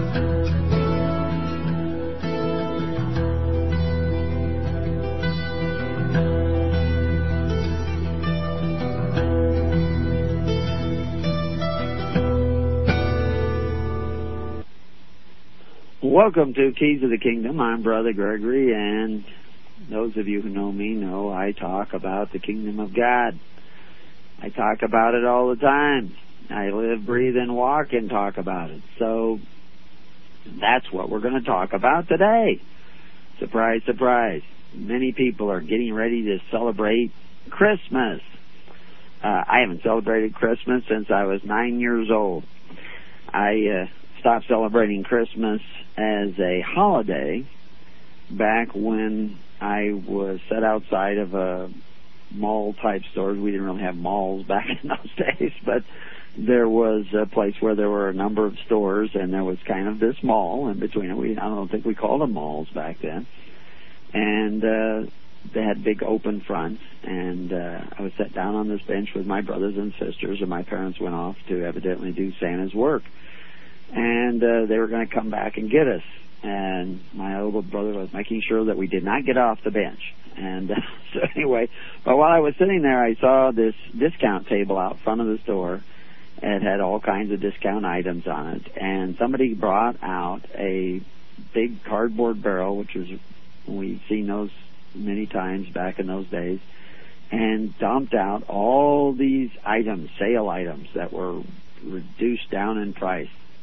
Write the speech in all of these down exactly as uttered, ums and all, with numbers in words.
Welcome to Keys of the Kingdom. I'm Brother Gregory, and those of you who know me know I talk about the Kingdom of God. I talk about it all the time. I live, breathe, and walk and talk about it. So that's what we're going to talk about today. Surprise, surprise. Many people are getting ready to celebrate Christmas. Uh, I haven't celebrated Christmas since I was nine years old. I uh, stopped celebrating Christmas as a holiday back when I was set outside of a mall-type store. We didn't really have malls back in those days, but there was a place where there were a number of stores, and there was kind of this mall in between. We, I don't think we called them malls back then. And uh, they had big open fronts, and uh, I was sat down on this bench with my brothers and sisters, and my parents went off to evidently do Santa's work. And uh, they were going to come back and get us. And my older brother was making sure that we did not get off the bench. And uh, so anyway, but while I was sitting there, I saw this discount table out front of the store. It had all kinds of discount items on it. And somebody brought out a big cardboard barrel, which was, we'd seen those many times back in those days, and dumped out all these items, sale items, that were reduced down in price.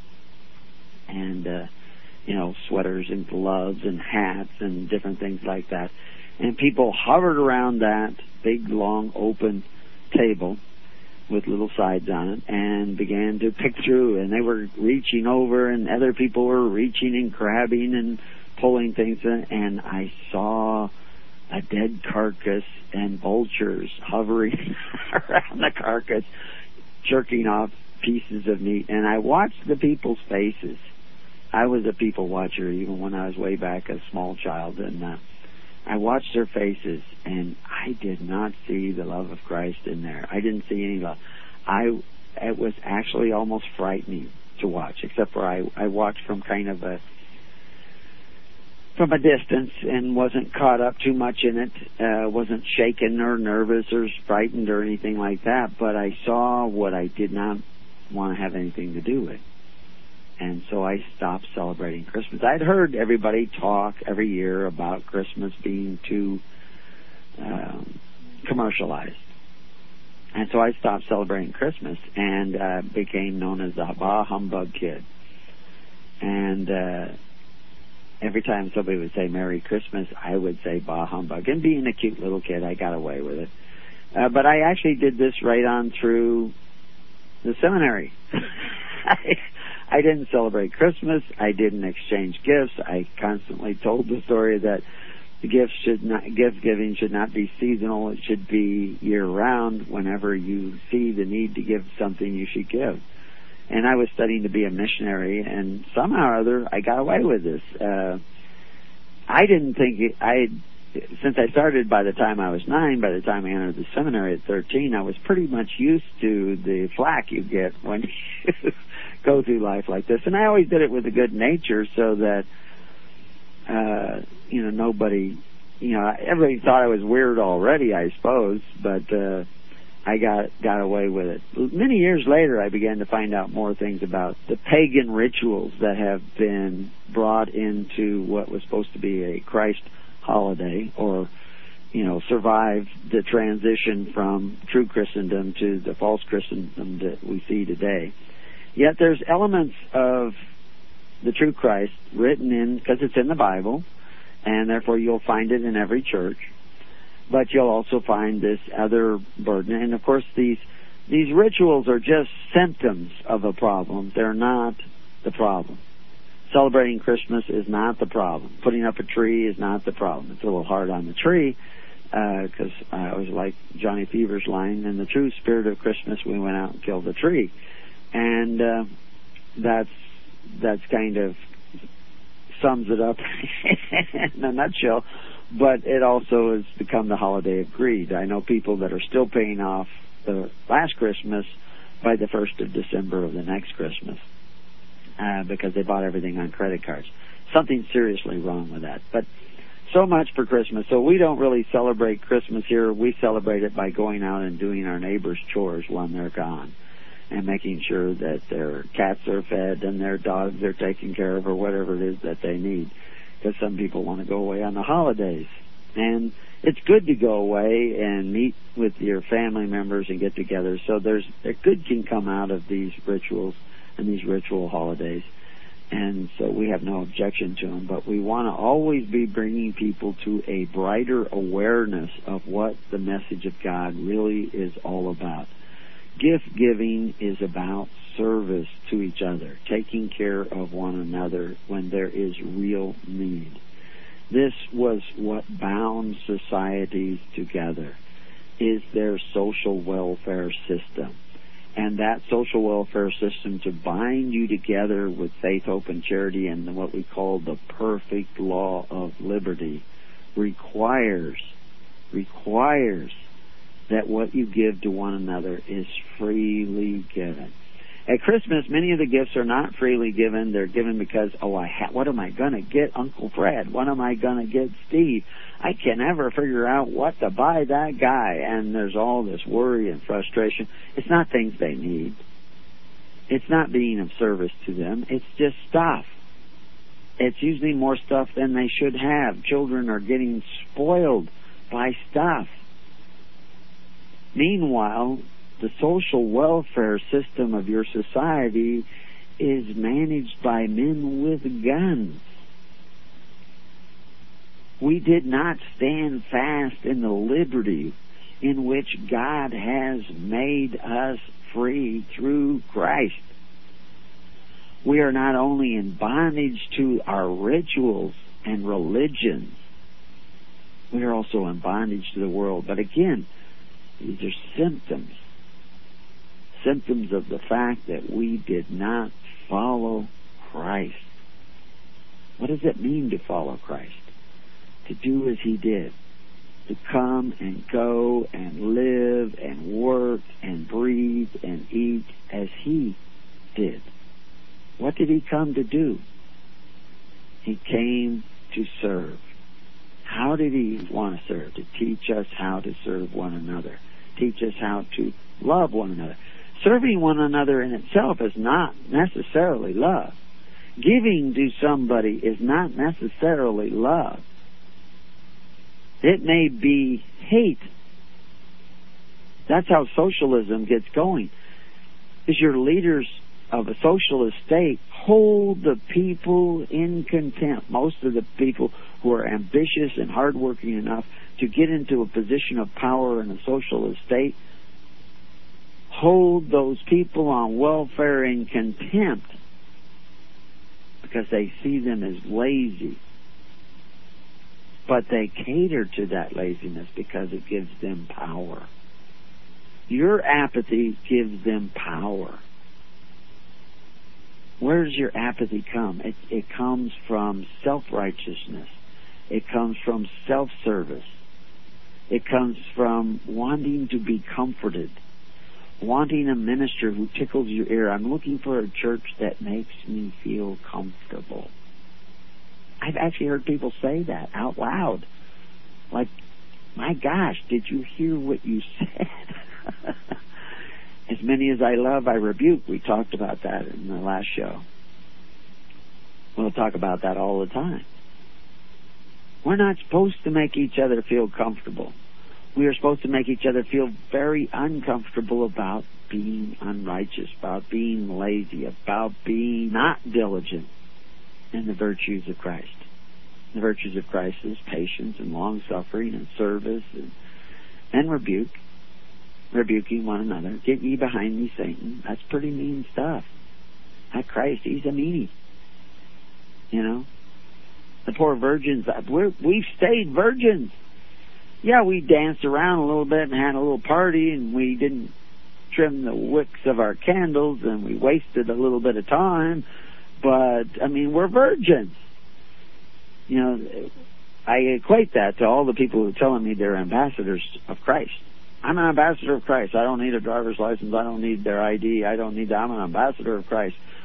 And, uh, you know, sweaters and gloves and hats and different things like that. And people hovered around that big, long, open table with little sides on it and began to pick through. And they were reaching over, and other people were reaching and grabbing and pulling things in. And I saw a dead carcass and vultures hovering around the carcass, jerking off pieces of meat. And I watched the people's faces. I was a people watcher even when I was way back a small child, and uh, I watched their faces, and I did not see the love of Christ in there. I didn't see any love. I it was actually almost frightening to watch, except for I I watched from kind of a from a distance and wasn't caught up too much in it. Uh, wasn't shaken or nervous or frightened or anything like that. But I saw what I did not want to have anything to do with. And so I stopped celebrating Christmas. I'd heard everybody talk every year about Christmas being too um, commercialized. And so I stopped celebrating Christmas and uh, became known as the Bah Humbug Kid. And uh, every time somebody would say Merry Christmas, I would say Bah Humbug. And being a cute little kid, I got away with it. Uh, but I actually did this right on through the seminary. I, I didn't celebrate Christmas. I didn't exchange gifts. I constantly told the story that the gifts should not, gift giving should not be seasonal. It should be year-round. Whenever you see the need to give something, you should give. And I was studying to be a missionary, and somehow or other, I got away with this. Uh, I didn't think it, I, since I started by the time I was nine, by the time I entered the seminary at thirteen, I was pretty much used to the flack you get when you go through life like this. And I always did it with a good nature so that, uh, you know, nobody, you know, everybody thought I was weird already, I suppose, but uh, I got got away with it. Many years later, I began to find out more things about the pagan rituals that have been brought into what was supposed to be a Christ holiday, or, you know, survived the transition from true Christendom to the false Christendom that we see today. Yet there's elements of the true Christ written in, because it's in the Bible, and therefore you'll find it in every church. But you'll also find this other burden. And, of course, these these rituals are just symptoms of a problem. They're not the problem. Celebrating Christmas is not the problem. Putting up a tree is not the problem. It's a little hard on the tree because uh, I was like Johnny Fever's line, in the true spirit of Christmas, we went out and killed a tree. And uh, that's that's kind of sums it up in a nutshell. But it also has become the holiday of greed. I know people that are still paying off the last Christmas by the first of December of the next Christmas. Uh, because they bought everything on credit cards. Something seriously wrong with that. But so much for Christmas. So we don't really celebrate Christmas here. We celebrate it by going out and doing our neighbors' chores when they're gone and making sure that their cats are fed and their dogs are taken care of or whatever it is that they need. Because some people want to go away on the holidays. And it's good to go away and meet with your family members and get together. So there's a good can come out of these rituals and these ritual holidays. And so we have no objection to them, but we want to always be bringing people to a brighter awareness of what the message of God really is all about. Gift giving is about service to each other, taking care of one another when there is real need. This was what bound societies together, is their social welfare system. And that social welfare system to bind you together with faith, hope, and charity and what we call the perfect law of liberty requires, requires that what you give to one another is freely given. At Christmas, many of the gifts are not freely given. They're given because, oh, I ha- what am I going to get Uncle Fred? What am I going to get Steve? I can never figure out what to buy that guy. And there's all this worry and frustration. It's not things they need. It's not being of service to them. It's just stuff. It's usually more stuff than they should have. Children are getting spoiled by stuff. Meanwhile, the social welfare system of your society is managed by men with guns. We did not stand fast in the liberty in which God has made us free through Christ. We are not only in bondage to our rituals and religions, we are also in bondage to the world. But again, these are symptoms. Symptoms of the fact that we did not follow Christ. What does it mean to follow Christ? To do as He did. To come and go and live and work and breathe and eat as He did. What did He come to do? He came to serve. How did He want to serve? To teach us how to serve one another. Teach us how to love one another. Serving one another in itself is not necessarily love. Giving to somebody is not necessarily love. It may be hate. That's how socialism gets going. Is your leaders of a socialist state hold the people in contempt. Most of the people who are ambitious and hardworking enough to get into a position of power in a socialist state hold those people on welfare in contempt because they see them as lazy. But they cater to that laziness because it gives them power. Your apathy gives them power. Where does your apathy come? It, it comes from self-righteousness. It comes from self-service. It comes from wanting to be comforted. Wanting a minister who tickles your ear. I'm looking for a church that makes me feel comfortable. I've actually heard people say that out loud. Like, my gosh, did you hear what you said? As many as I love, I rebuke. We talked about that in the last show. We'll talk about that all the time. We're not supposed to make each other feel comfortable. We are supposed to make each other feel very uncomfortable about being unrighteous, about being lazy, about being not diligent in the virtues of Christ. The virtues of Christ is patience and long-suffering and service and, and rebuke, rebuking one another. Get ye behind me, Satan. That's pretty mean stuff. That Christ, He's a meanie. You know? The poor virgins, we're, we've stayed virgins. Yeah, we danced around a little bit and had a little party, and we didn't trim the wicks of our candles, and we wasted a little bit of time. But, I mean, we're virgins. You know, I equate that to all the people who are telling me they're ambassadors of Christ. I'm an ambassador of Christ. I don't need a driver's license. I don't need their I D. I don't need that. I'm an ambassador of Christ.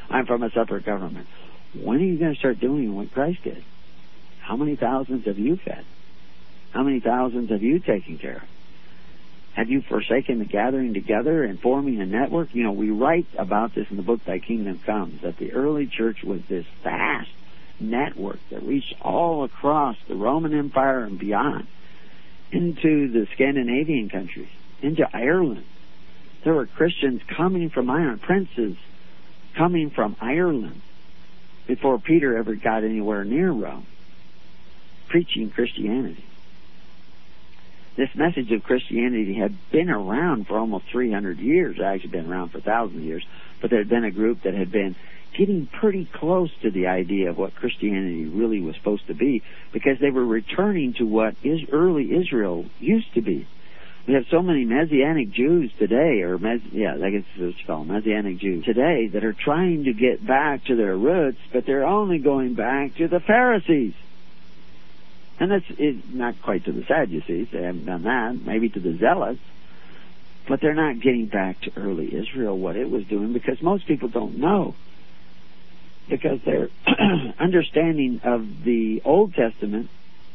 I'm from a separate government. When are you going to start doing what Christ did? How many thousands have you fed? How many thousands have you taken care of? Have you forsaken the gathering together and forming a network? You know, we write about this in the book Thy Kingdom Comes, that the early church was this vast network that reached all across the Roman Empire and beyond, into the Scandinavian countries, into Ireland. There were Christians coming from Ireland, princes coming from Ireland, before Peter ever got anywhere near Rome, preaching Christianity. This message of Christianity had been around for almost three hundred years. It had actually been around for thousands of years. But there had been a group that had been getting pretty close to the idea of what Christianity really was supposed to be, because they were returning to what is early Israel used to be. We have so many Messianic Jews today, or Mes- yeah, I guess it's what you call them, Messianic Jews today, that are trying to get back to their roots, but they're only going back to the Pharisees. And that's it, not quite to the Sadducees. They haven't done that. Maybe to the Zealots. But they're not getting back to early Israel, what it was doing, because most people don't know. Because their understanding of the Old Testament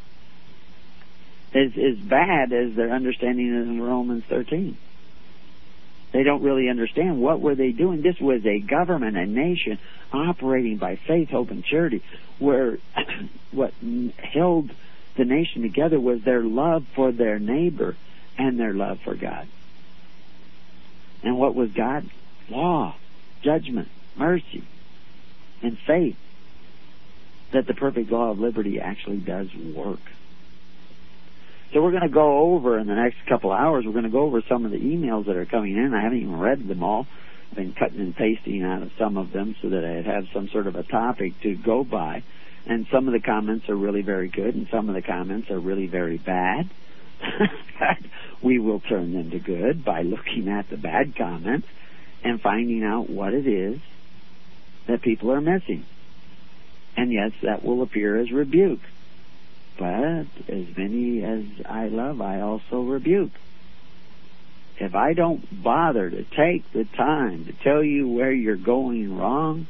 is as bad as their understanding in Romans thirteen. They don't really understand what were they doing. This was a government, a nation, operating by faith, hope, and charity, where what held the nation together was their love for their neighbor and their love for God. And what was God? Law, judgment, mercy, and faith. That the perfect law of liberty actually does work. So we're going to go over, in the next couple hours, we're going to go over some of the emails that are coming in. I haven't even read them all. I've been cutting and pasting out of some of them so that I'd have some sort of a topic to go by. And some of the comments are really very good, and some of the comments are really very bad. We will turn them to good by looking at the bad comments and finding out what it is that people are missing. And yes, that will appear as rebuke. But as many as I love, I also rebuke. If I don't bother to take the time to tell you where you're going wrong,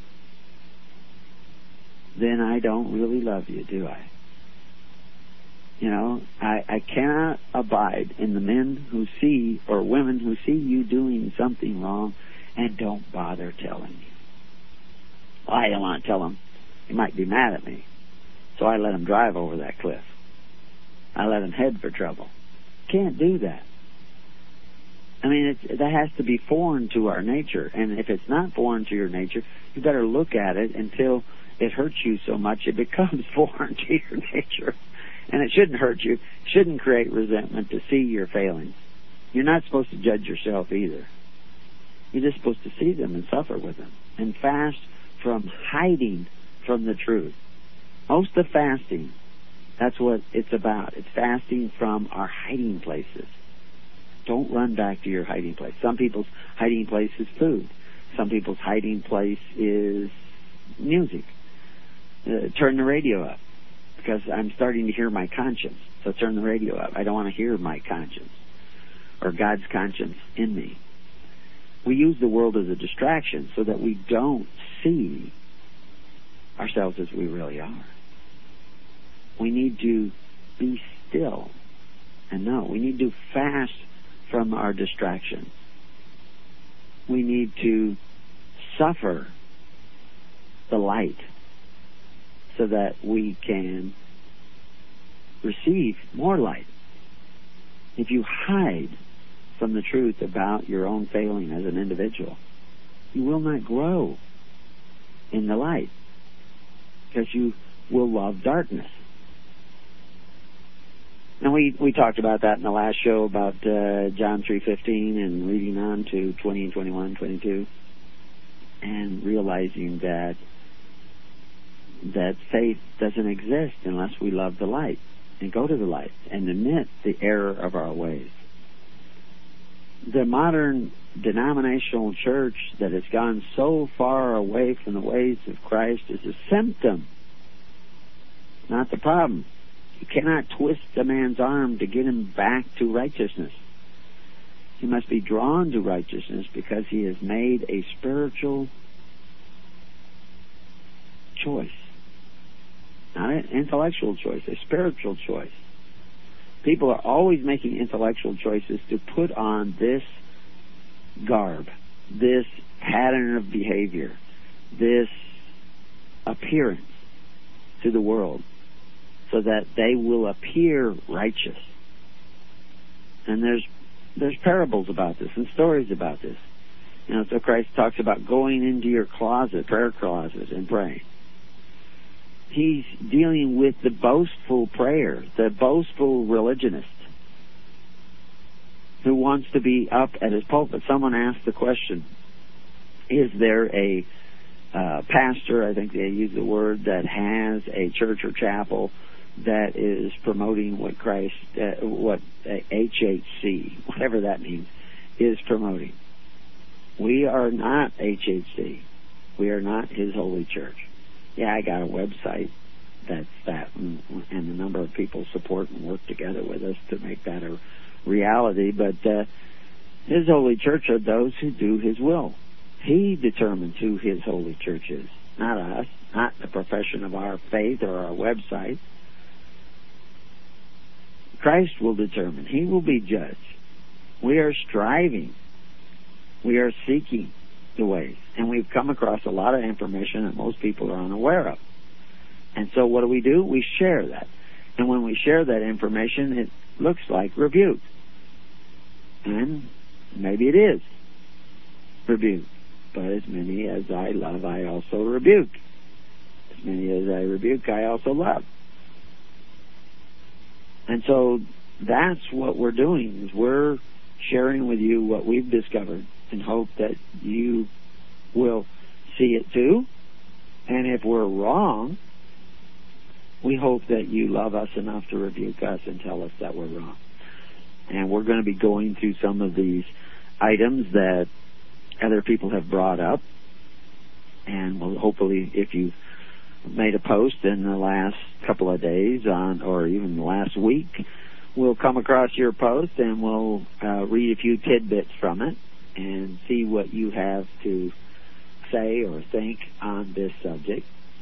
then I don't really love you, do I? You know, I, I cannot abide in the men who see, or women who see you doing something wrong and don't bother telling you. Well, I don't want to tell them. He might be mad at me. So I let him drive over that cliff. I let him head for trouble. Can't do that. I mean, it's, that has to be foreign to our nature. And if it's not foreign to your nature, you better look at it until it hurts you so much it becomes foreign to your nature. And it shouldn't hurt you. It shouldn't create resentment to see your failings. You're not supposed to judge yourself either. You're just supposed to see them and suffer with them. And fast from hiding from the truth. Most of fasting, that's what it's about. It's fasting from our hiding places. Don't run back to your hiding place. Some people's hiding place is food. Some people's hiding place is music. Uh, turn the radio up, because I'm starting to hear my conscience. So turn the radio up. I don't want to hear my conscience or God's conscience in me. We use the world as a distraction so that we don't see ourselves as we really are. We need to be still and know. We need to fast from our distractions. We need to suffer the light so that we can receive more light. If you hide from the truth about your own failing as an individual, you will not grow in the light, because you will love darkness. And we, we talked about that in the last show about uh, John three fifteen and reading on to twenty and twenty-one, twenty-two, and realizing that that faith doesn't exist unless we love the light and go to the light and admit the error of our ways. The modern denominational church that has gone so far away from the ways of Christ is a symptom, not the problem. You cannot twist a man's arm to get him back to righteousness. He must be drawn to righteousness because he has made a spiritual choice. Not an intellectual choice, a spiritual choice. People are always making intellectual choices to put on this garb, this pattern of behavior, this appearance to the world, so that they will appear righteous. And there's there's parables about this and stories about this. You know, so Christ talks about going into your closet, prayer closet, and praying. He's dealing with the boastful prayer, the boastful religionist who wants to be up at his pulpit. Someone asked the question, is there a uh, pastor, I think they use the word, that has a church or chapel that is promoting what Christ, uh, what uh, H H C, whatever that means, is promoting? We are not H H C. We are not His holy church. Yeah, I got a website that's that, and, and a number of people support and work together with us to make that a reality. But uh, His holy church are those who do His will. He determines who His holy church is, not us, not the profession of our faith or our website. Christ will determine. He will be judge. We are striving. We are seeking the ways. And we've come across a lot of information that most people are unaware of. And so what do we do? We share that. And when we share that information, it looks like rebuke. And maybe it is rebuke. But as many as I love, I also rebuke. As many as I rebuke, I also love. And so that's what we're doing, is we're sharing with you what we've discovered and hope that you will see it too. And if we're wrong, we hope that you love us enough to rebuke us and tell us that we're wrong. And we're going to be going through some of these items that other people have brought up. And we'll hopefully, if you've made a post in the last couple of days on, or even the last week, we'll come across your post and we'll uh, read a few tidbits from it and see what you have to say or think on this subject.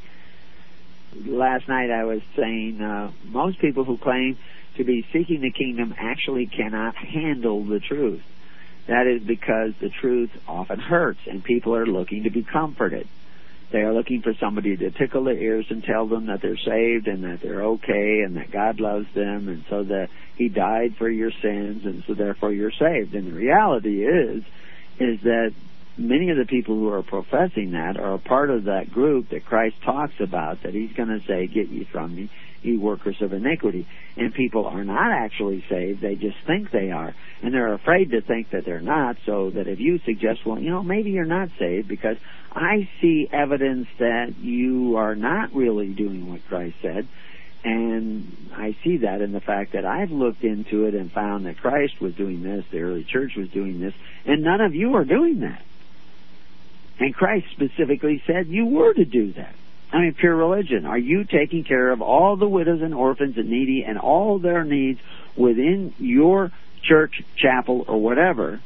Last night I was saying uh, most people who claim to be seeking the kingdom actually cannot handle the truth. That is because the truth often hurts and people are looking to be comforted. They are looking for somebody to tickle their ears and tell them that they're saved and that they're okay and that God loves them and so that He died for your sins and so therefore you're saved. And the reality is, is that many of the people who are professing that are a part of that group that Christ talks about, that He's going to say, get ye from me, ye workers of iniquity. And people are not actually saved. They just think they are. And they're afraid to think that they're not, so that if you suggest, well, you know, maybe you're not saved because I see evidence that you are not really doing what Christ said, and I see that in the fact that I've looked into it and found that Christ was doing this, the early church was doing this, and none of you are doing that. And Christ specifically said you were to do that. I mean, pure religion. Are you taking care of all the widows and orphans and needy and all their needs within your church, chapel, or whatever,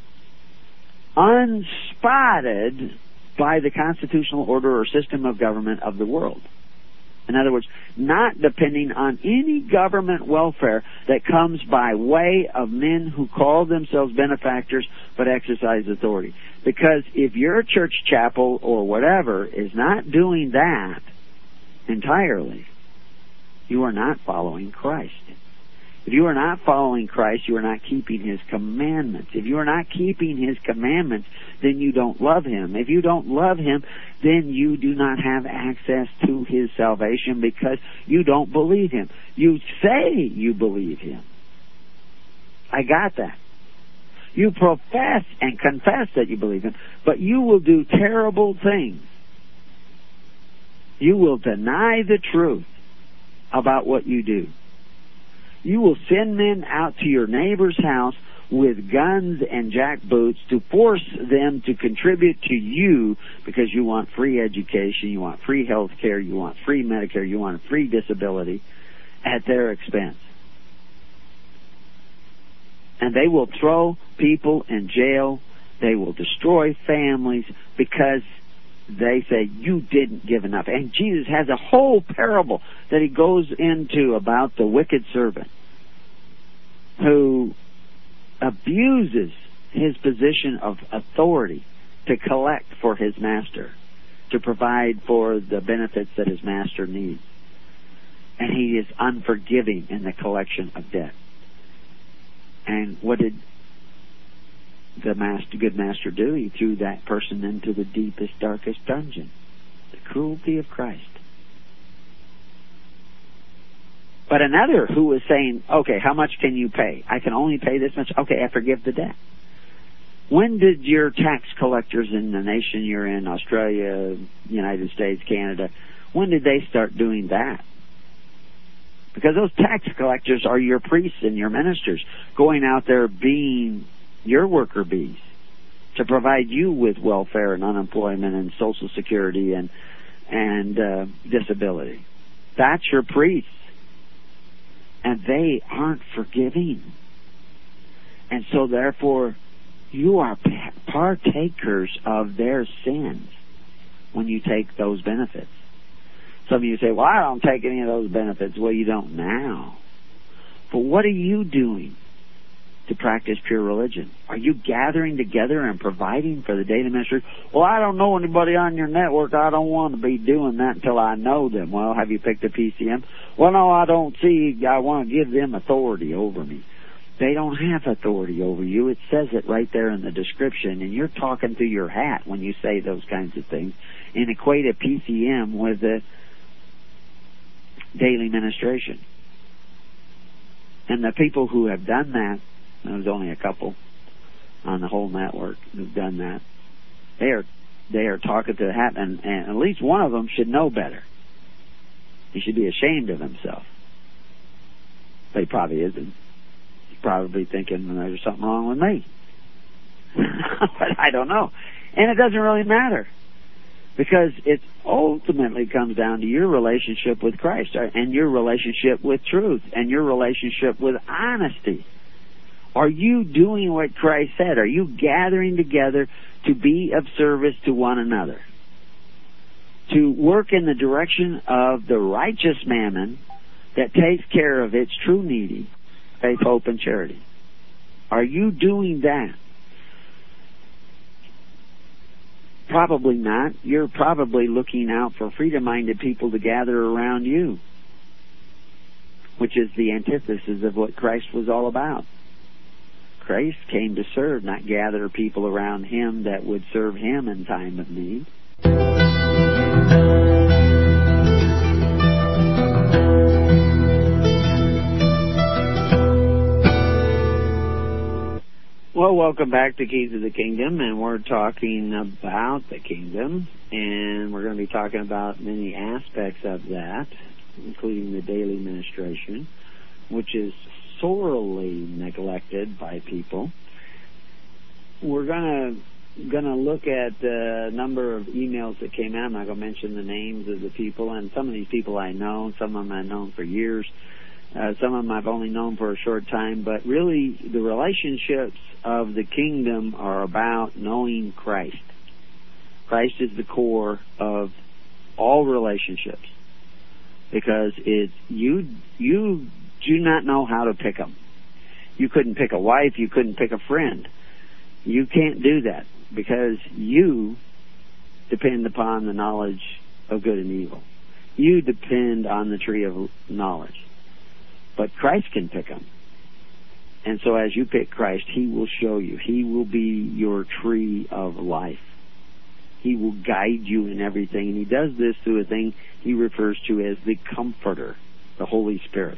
unspotted by the constitutional order or system of government of the world? In other words, not depending on any government welfare that comes by way of men who call themselves benefactors but exercise authority. Because if your church, chapel, or whatever is not doing that entirely, you are not following Christ. If you are not following Christ, you are not keeping His commandments. If you are not keeping His commandments, then you don't love Him. If you don't love Him, then you do not have access to His salvation because you don't believe Him. You say you believe Him. I got that. You profess and confess that you believe Him, but you will do terrible things. You will deny the truth about what you do. You will send men out to your neighbor's house with guns and jackboots to force them to contribute to you because you want free education, you want free health care, you want free Medicare, you want free disability at their expense. And they will throw people in jail. They will destroy families because they say, you didn't give enough. And Jesus has a whole parable that he goes into about the wicked servant who abuses his position of authority to collect for his master, to provide for the benefits that his master needs. And he is unforgiving in the collection of debt. And what did the master, good master do? He threw that person into the deepest, darkest dungeon. The cruelty of Christ. But another who was saying, okay, how much can you pay? I can only pay this much. Okay, I forgive the debt. When did your tax collectors in the nation you're in, Australia, United States, Canada, when did they start doing that? Because those tax collectors are your priests and your ministers going out there being your worker bees to provide you with welfare and unemployment and Social Security and and uh, disability. That's your priests. And they aren't forgiving. And so therefore, you are partakers of their sins when you take those benefits. Some of you say, well, I don't take any of those benefits. Well, you don't now. But what are you doing to practice pure religion? Are you gathering together and providing for the daily ministry? Well, I don't know anybody on your network. I don't want to be doing that until I know them. Well, have you picked a P C M? Well, no, I don't see. I want to give them authority over me. They don't have authority over you. It says it right there in the description, and you're talking through your hat when you say those kinds of things and equate a P C M with the daily ministration. And the people who have done that, there's only a couple on the whole network who've done that, they are they are talking to the hat, and, and at least one of them should know better. He should be ashamed of himself. But he probably isn't. He's probably thinking, well, there's something wrong with me. But I don't know. And it doesn't really matter. Because it ultimately comes down to your relationship with Christ and your relationship with truth and your relationship with honesty. Are you doing what Christ said? Are you gathering together to be of service to one another? To work in the direction of the righteous mammon that takes care of its true needy, faith, hope, and charity. Are you doing that? Probably not. You're probably looking out for freedom-minded people to gather around you, which is the antithesis of what Christ was all about. Christ came to serve, not gather people around him that would serve him in time of need. Well, welcome back to Keys of the Kingdom, and we're talking about the kingdom, and we're going to be talking about many aspects of that, including the daily ministration, which is sorely neglected by people. We're going to going to look at a number of emails that came out. I'm not going to mention the names of the people, and some of these people I know, some of them I've known for years. Uh, some of them I've only known for a short time, but really the relationships of the kingdom are about knowing Christ. Christ is the core of all relationships, because it's you you do not know how to pick them. You couldn't pick a wife, you couldn't pick a friend. You can't do that because you depend upon the knowledge of good and evil. You depend on the tree of knowledge. But Christ can pick them. And so as you pick Christ, he will show you. He will be your tree of life. He will guide you in everything. And he does this through a thing he refers to as the Comforter, the Holy Spirit.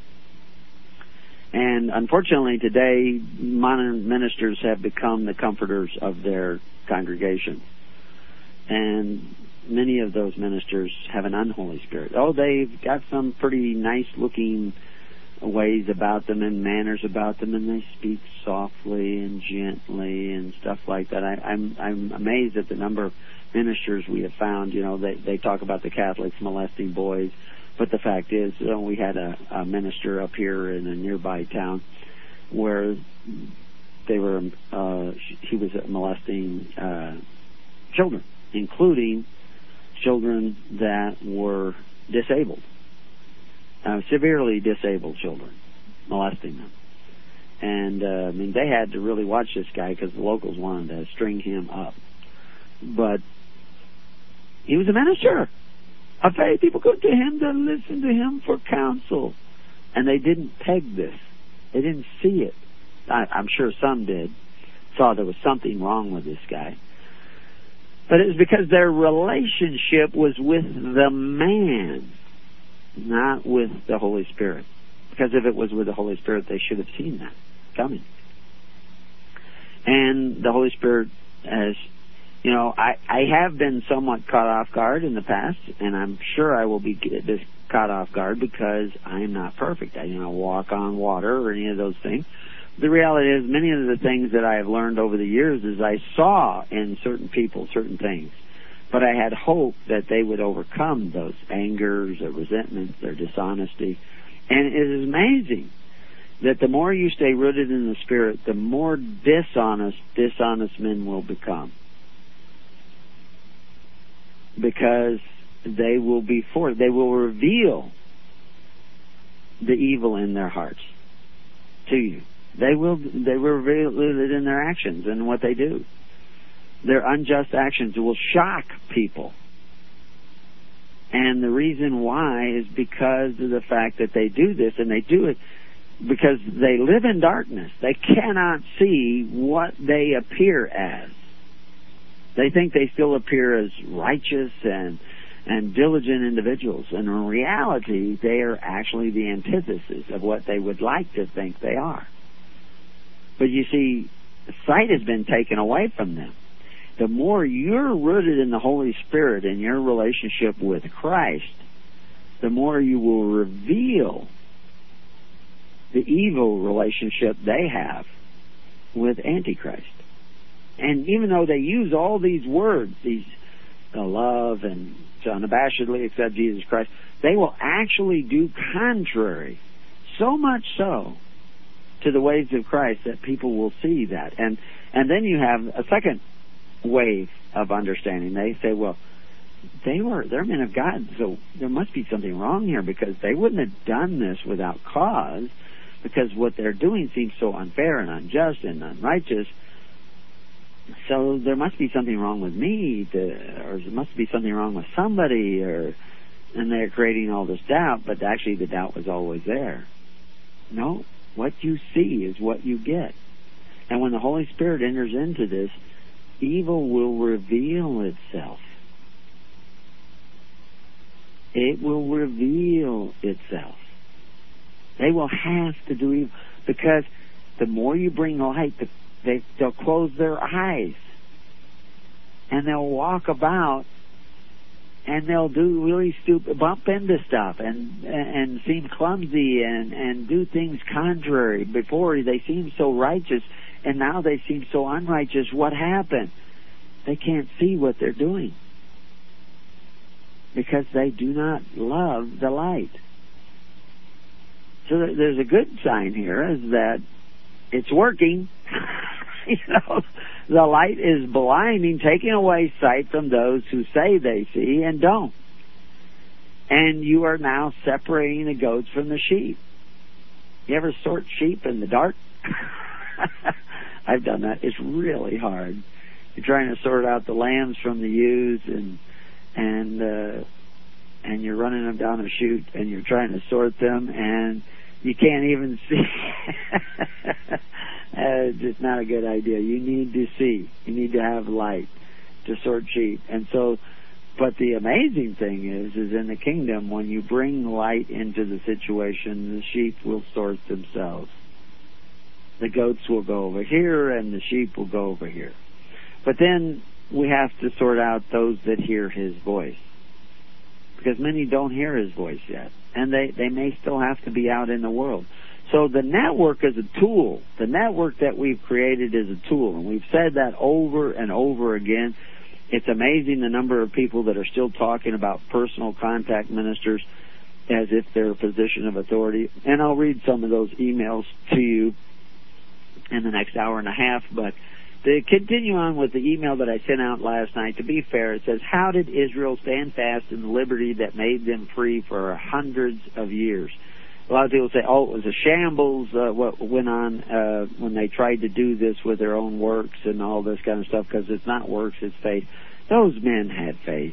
And unfortunately today, modern ministers have become the comforters of their congregation. And many of those ministers have an unholy spirit. Oh, they've got some pretty nice-looking ways about them and manners about them, and they speak softly and gently and stuff like that. I, I'm I'm amazed at the number of ministers we have found. You know, they they talk about the Catholics molesting boys, but the fact is, you know, we had a, a minister up here in a nearby town where they were uh, he was molesting uh, children, including children that were disabled, uh, severely disabled children, molesting them. And, uh, I mean, they had to really watch this guy because the locals wanted to string him up. But he was a minister of faith. People go to him to listen to him for counsel. And they didn't peg this. They didn't see it. I, I'm sure some did. Saw there was something wrong with this guy. But it was because their relationship was with the man, not with the Holy Spirit. Because if it was with the Holy Spirit, they should have seen that coming. And the Holy Spirit has, you know, I, I have been somewhat caught off guard in the past, and I'm sure I will be this caught off guard because I am not perfect. I do not walk on water or any of those things. The reality is, many of the things that I have learned over the years is I saw in certain people certain things, but I had hope that they would overcome those angers, their resentments, their dishonesty. And it is amazing that the more you stay rooted in the Spirit, the more dishonest, dishonest men will become. Because they will be for, they will reveal the evil in their hearts to you. They will, they will reveal it in their actions and what they do. Their unjust actions will shock people. And the reason why is because of the fact that they do this, and they do it because they live in darkness. They cannot see what they appear as. They think they still appear as righteous and and diligent individuals. And in reality, they are actually the antithesis of what they would like to think they are. But you see, sight has been taken away from them. The more you're rooted in the Holy Spirit and your relationship with Christ, the more you will reveal the evil relationship they have with Antichrist. And even though they use all these words, these uh, love and to unabashedly accept Jesus Christ, they will actually do contrary, so much so, to the ways of Christ that people will see that. And and then you have a second wave of understanding. They say, well, they were, they're men of God, so there must be something wrong here because they wouldn't have done this without cause, because what they're doing seems so unfair and unjust and unrighteous. So there must be something wrong with me, to, or there must be something wrong with somebody, or and they're creating all this doubt, but actually the doubt was always there. No, what you see is what you get. And when the Holy Spirit enters into this, evil will reveal itself. It will reveal itself. They will have to do evil, because the more you bring light, the They, they'll close their eyes and they'll walk about and they'll do really stupid, bump into stuff and and seem clumsy and, and do things contrary. Before they seem so righteous and now they seem so unrighteous. What happened? They can't see what they're doing because they do not love the light. So there's a good sign here, is that it's working. You know, the light is blinding, taking away sight from those who say they see and don't. And you are now separating the goats from the sheep. You ever sort sheep in the dark? I've done that. It's really hard. You're trying to sort out the lambs from the ewes, and and uh, and you're running them down a chute, and you're trying to sort them, and you can't even see. Uh, it's just not a good idea. You need to see. You need to have light to sort sheep. And so, but the amazing thing is, is in the kingdom, when you bring light into the situation, the sheep will sort themselves. The goats will go over here, and the sheep will go over here. But then we have to sort out those that hear His voice, because many don't hear His voice yet, and they, they may still have to be out in the world. So the network is a tool. The network that we've created is a tool. And we've said that over and over again. It's amazing the number of people that are still talking about personal contact ministers as if they're a position of authority. And I'll read some of those emails to you in the next hour and a half. But To continue on with the email that I sent out last night, to be fair, it says, how did Israel stand fast in the liberty that made them free for hundreds of years? A lot of people say, oh, it was a shambles, uh, what went on uh, when they tried to do this with their own works and all this kind of stuff, because it's not works, it's faith. Those men had faith.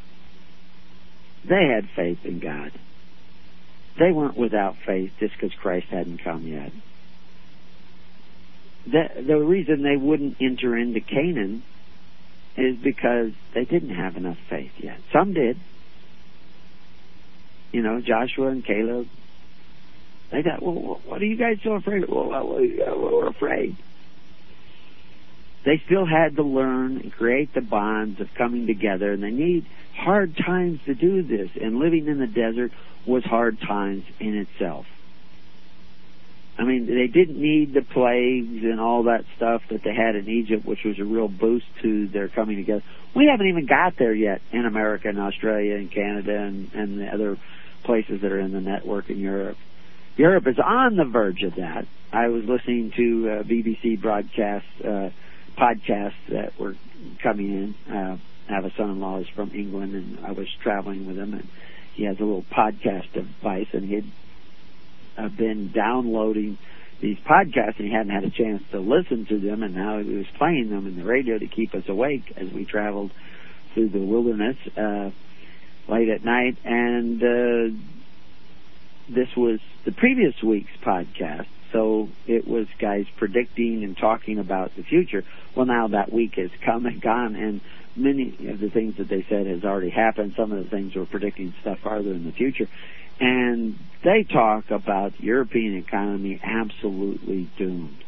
They had faith in God. They weren't without faith just because Christ hadn't come yet. The, the reason they wouldn't enter into Canaan is because they didn't have enough faith yet. Some did. You know, Joshua and Caleb. They thought, well, what are you guys so afraid of? Well, we're afraid. They still had to learn and create the bonds of coming together, and they need hard times to do this. And living in the desert was hard times in itself. I mean, they didn't need the plagues and all that stuff that they had in Egypt, which was a real boost to their coming together. We haven't even got there yet in America and Australia and Canada and, and the other places that are in the network in Europe. Europe is on the verge of that. I was listening to uh, B B C broadcasts, uh, podcasts that were coming in. Uh, I have a son-in-law who's from England, and I was traveling with him, and he has a little podcast device, and he'd uh, been downloading these podcasts, and he hadn't had a chance to listen to them, and now he was playing them in the radio to keep us awake as we traveled through the wilderness uh, late at night. And uh, this was the previous week's podcast, so it was guys predicting and talking about the future. Well, now that week has come and gone, and many of the things that they said has already happened. Some of the things were predicting stuff farther in the future. And they talk about the European economy absolutely doomed.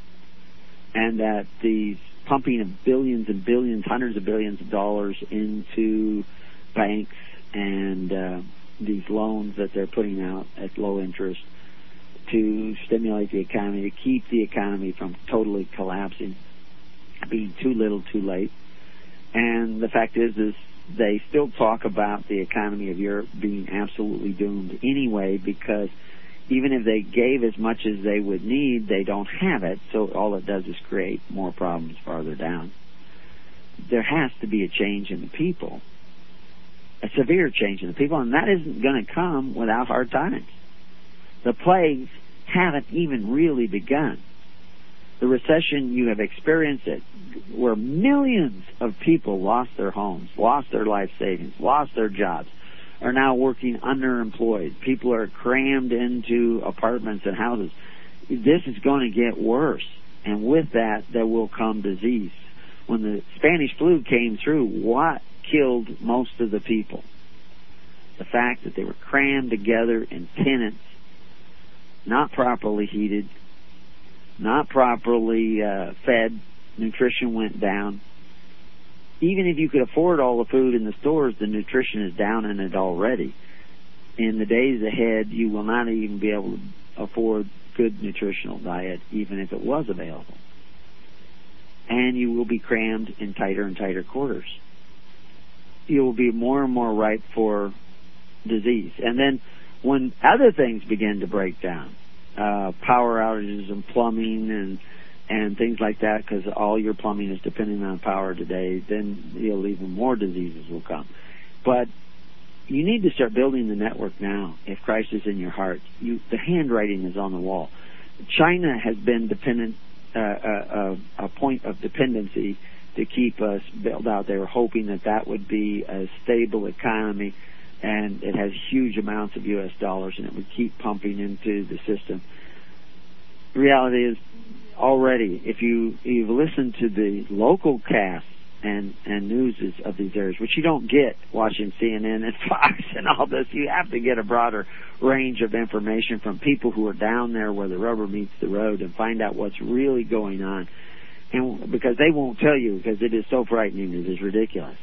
And that these pumping of billions and billions, hundreds of billions of dollars into banks and uh, these loans that they're putting out at low interest to stimulate the economy, to keep the economy from totally collapsing, being too little too late. And the fact is, is they still talk about the economy of Europe being absolutely doomed anyway, because even if they gave as much as they would need, they don't have it, so all it does is create more problems farther down. There has to be a change in the people, a severe change in the people, and that isn't going to come without hard times. The plagues haven't even really begun. The recession you have experienced, it where millions of people lost their homes, lost their life savings, lost their jobs, are now working underemployed. People are crammed into apartments and houses. This is going to get worse, and with that, there will come disease. When the Spanish flu came through, what killed most of the people? The fact that they were crammed together in tenants, not properly heated, not properly uh, fed, nutrition went down. Even if you could afford all the food in the stores, the nutrition is down in it already. In the days ahead, you will not even be able to afford good nutritional diet, even if it was available. And you will be crammed in tighter and tighter quarters. You will be more and more ripe for disease. And then when other things begin to break down, Uh, power outages and plumbing and and things like that, because all your plumbing is depending on power today, then you know, even more diseases will come. But you need to start building the network now. If Christ is in your heart, you, the handwriting is on the wall. China has been dependent, uh, uh, uh, a point of dependency to keep us built out. They were hoping that that would be a stable economy, and it has huge amounts of U S dollars, and it would keep pumping into the system. The reality is, already, if you, you've listened to the local casts and, and news of these areas, which you don't get watching C N N and Fox and all this, you have to get a broader range of information from people who are down there where the rubber meets the road and find out what's really going on. And because they won't tell you, because it is so frightening, it is ridiculous.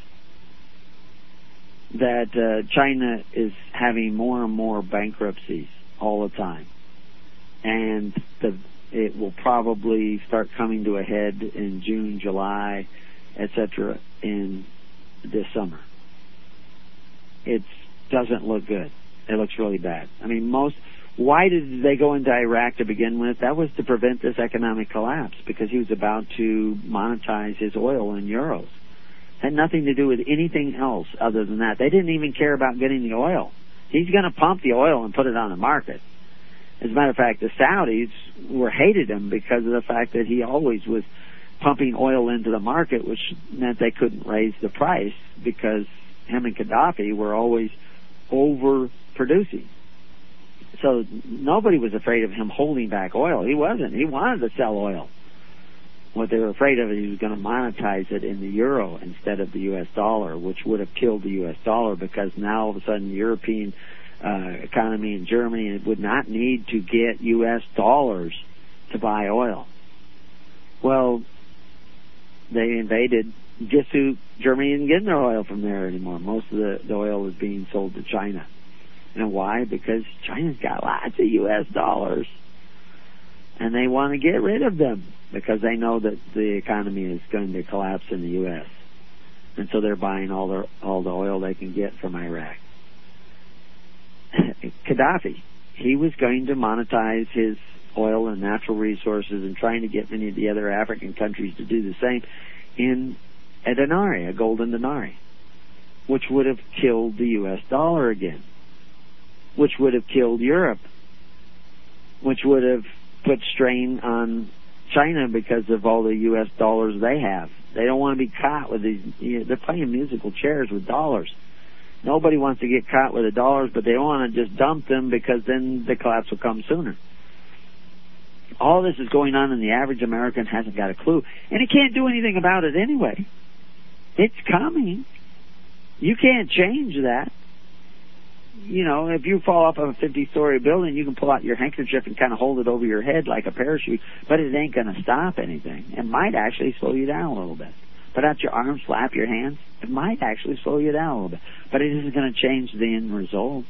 That uh, China is having more and more bankruptcies all the time, and the, it will probably start coming to a head in June, July, et cetera, in this summer. It doesn't look good. It looks really bad. I mean, most Why did they go into Iraq to begin with? That was to prevent this economic collapse, because he was about to monetize his oil in euros. It had nothing to do with anything else other than that. They didn't even care about getting the oil. He's going to pump the oil and put it on the market. As a matter of fact, the Saudis were hated him because of the fact that he always was pumping oil into the market, which meant they couldn't raise the price because him and Gaddafi were always overproducing. So nobody was afraid of him holding back oil. He wasn't. He wanted to sell oil. What they were afraid of is he was going to monetize it in the euro instead of the U S dollar, which would have killed the U S dollar, because now all of a sudden the European uh, economy in Germany would not need to get U S dollars to buy oil. Well, they invaded. Guess who? Germany isn't getting their oil from there anymore. Most of the, the oil is being sold to China. And why? Because China's got lots of U S dollars. And they want to get rid of them because they know that the economy is going to collapse in the U S. And so they're buying all the, all the oil they can get from Iraq. Gaddafi, he was going to monetize his oil and natural resources and trying to get many of the other African countries to do the same in a denarii, a golden denarii, which would have killed the U S dollar again, which would have killed Europe, which would have put strain on China because of all the U S dollars they have. They don't want to be caught with these, you know, they're playing musical chairs with dollars. Nobody wants to get caught with the dollars, but they don't want to just dump them because then the collapse will come sooner. All this is going on and the average American hasn't got a clue. And he can't do anything about it anyway. It's coming. You can't change that. You know, if you fall off of a fifty-story building, you can pull out your handkerchief and kind of hold it over your head like a parachute, but it ain't going to stop anything. It might actually slow you down a little bit. Put out your arms, flap your hands. It might actually slow you down a little bit, but it isn't going to change the end result.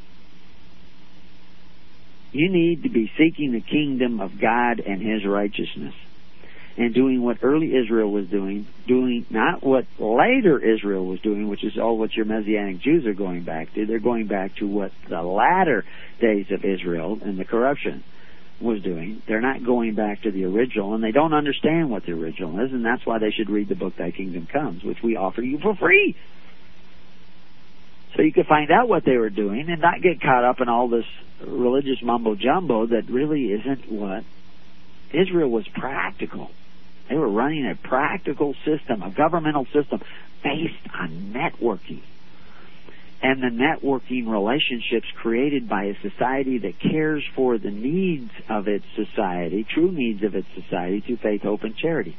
You need to be seeking the kingdom of God and His righteousness, and doing what early Israel was doing, doing not what later Israel was doing, which is all what your Messianic Jews are going back to. They're going back to what the latter days of Israel and the corruption was doing. They're not going back to the original, and they don't understand what the original is, and that's why they should read the book Thy Kingdom Comes, which we offer you for free. So you can find out what they were doing and not get caught up in all this religious mumbo-jumbo that really isn't what Israel was. Practical. They were running a practical system, a governmental system based on networking. And the networking relationships created by a society that cares for the needs of its society, true needs of its society, through faith, hope, and charity.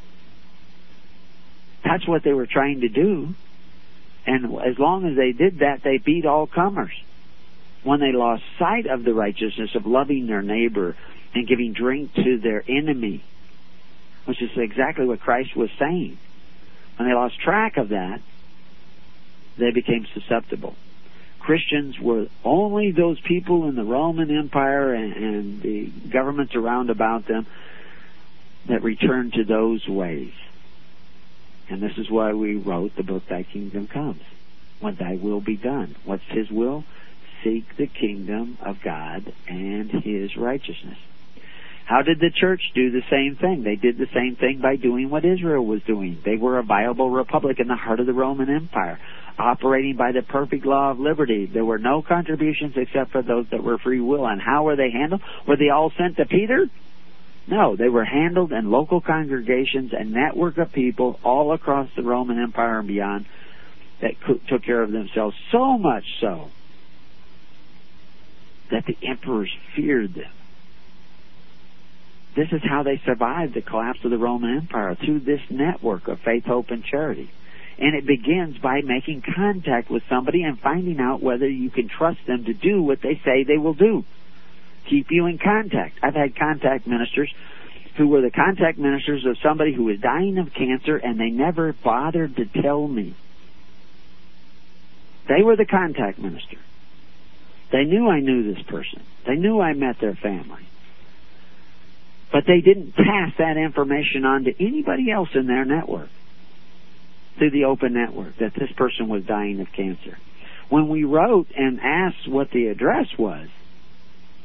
That's what they were trying to do. And as long as they did that, they beat all comers. When they lost sight of the righteousness of loving their neighbor and giving drink to their enemy, which is exactly what Christ was saying, when they lost track of that, they became susceptible. Christians were only those people in the Roman Empire and, and the governments around about them that returned to those ways. And this is why we wrote the book Thy Kingdom Comes. When Thy will be done. What's His will? Seek the kingdom of God and His righteousness. How did the church do the same thing? They did the same thing by doing what Israel was doing. They were a viable republic in the heart of the Roman Empire, operating by the perfect law of liberty. There were no contributions except for those that were free will. And how were they handled? Were they all sent to Peter? No, they were handled in local congregations and network of people all across the Roman Empire and beyond that took care of themselves, so much so that the emperors feared them. This is how they survived the collapse of the Roman Empire, through this network of faith, hope, and charity. And it begins by making contact with somebody and finding out whether you can trust them to do what they say they will do. Keep you in contact. I've had contact ministers who were the contact ministers of somebody who was dying of cancer, and they never bothered to tell me. They were the contact minister. They knew I knew this person. They knew I met their family. But they didn't pass that information on to anybody else in their network, through the open network, that this person was dying of cancer. When we wrote and asked what the address was,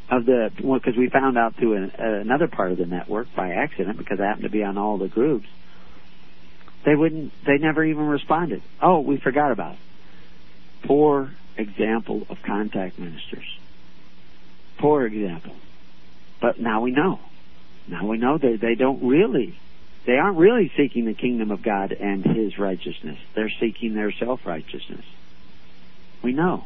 of the, well, because we found out through an, uh, another part of the network by accident, because I happened to be on all the groups, they wouldn't, they never even responded. Oh, we forgot about it. Poor example of contact ministers. Poor example. But now we know. Now we know that they don't really, they aren't really seeking the kingdom of God and His righteousness. They're seeking their self-righteousness. We know.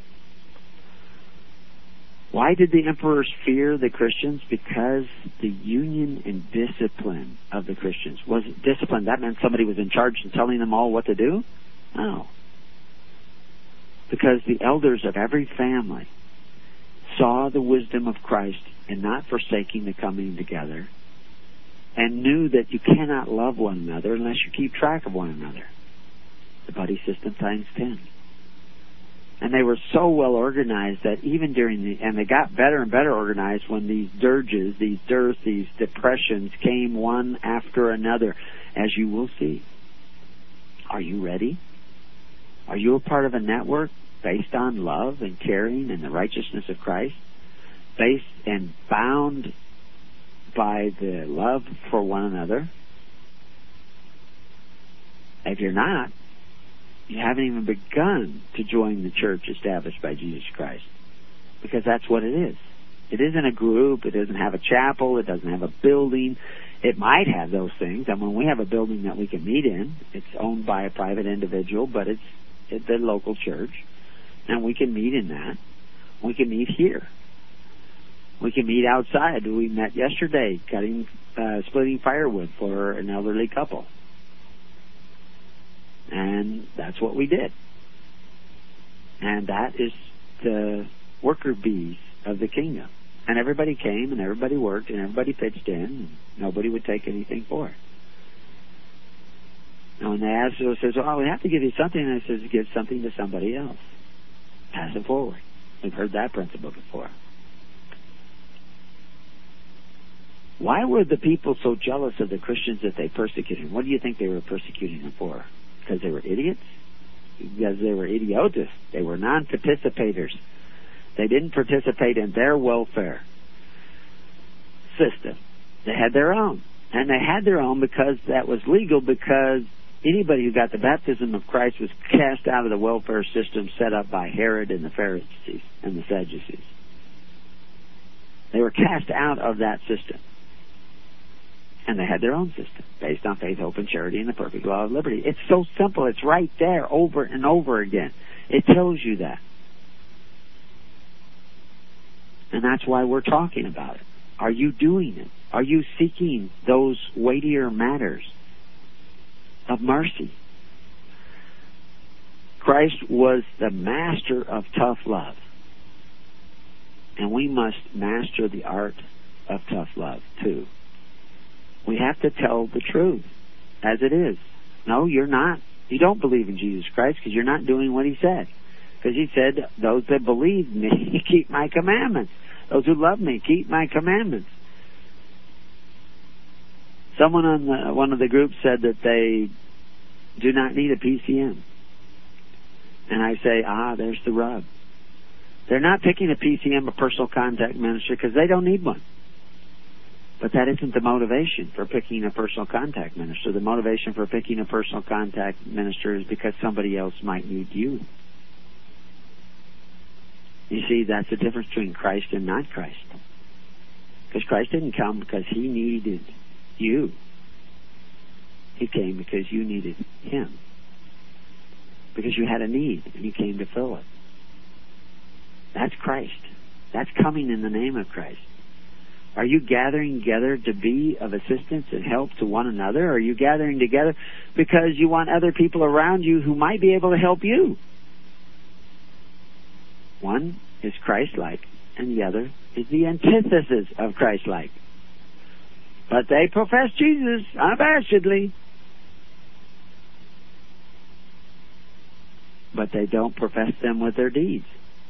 Why did the emperors fear the Christians? Because the union and discipline of the Christians. Was it discipline? That meant somebody was in charge and telling them all what to do? No. Because the elders of every family saw the wisdom of Christ in not forsaking the coming together, and knew that you cannot love one another unless you keep track of one another. The buddy system times ten. And they were so well organized that even during the, and they got better and better organized when these dirges, these dearths, these depressions came one after another, as you will see. Are you ready? Are you a part of a network based on love and caring and the righteousness of Christ? Based and bound by the love for one another? If you're not, you haven't even begun to join the church established by Jesus Christ. Because that's what it is. It isn't a group. It doesn't have a chapel. It doesn't have a building. It might have those things. I mean, we have a building that we can meet in. It's owned by a private individual, but it's at the local church. And we can meet in that. We can meet here. We can meet outside. We met yesterday cutting, uh, splitting firewood for an elderly couple. And that's what we did. And that is the worker bees of the kingdom. And everybody came and everybody worked and everybody pitched in and nobody would take anything for it. And when they asked, it says, "Oh, we have to give you something," and I says, "Give something to somebody else. Pass it forward." We've heard that principle before. Why were the people so jealous of the Christians that they persecuted? What do you think they were persecuting them for? Because they were idiots? Because they were idiotas. They were non-participators. They didn't participate in their welfare system. They had their own. And they had their own because that was legal, because anybody who got the baptism of Christ was cast out of the welfare system set up by Herod and the Pharisees and the Sadducees. They were cast out of that system. And they had their own system based on faith, hope, and charity and the perfect law of liberty. It's so simple. It's right there over and over again. It tells you that. And that's why we're talking about it. Are you doing it? Are you seeking those weightier matters of mercy? Christ was the master of tough love. And we must master the art of tough love too. We have to tell the truth as it is. No, you're not. You don't believe in Jesus Christ because you're not doing what He said. Because He said, "Those that believe me keep my commandments. Those who love me keep my commandments." Someone on the, one of the groups said that they do not need a P C M. And I say, ah, there's the rub. They're not picking a P C M, a personal contact minister, because they don't need one. But that isn't the motivation for picking a personal contact minister. The motivation for picking a personal contact minister is because somebody else might need you. You see, that's the difference between Christ and not Christ. Because Christ didn't come because He needed you. He came because you needed Him. Because you had a need and He came to fill it. That's Christ. That's coming in the name of Christ. Are you gathering together to be of assistance and help to one another? Or are you gathering together because you want other people around you who might be able to help you? One is Christ-like, and the other is the antithesis of Christ-like. But they profess Jesus unabashedly. But they don't profess them with their deeds.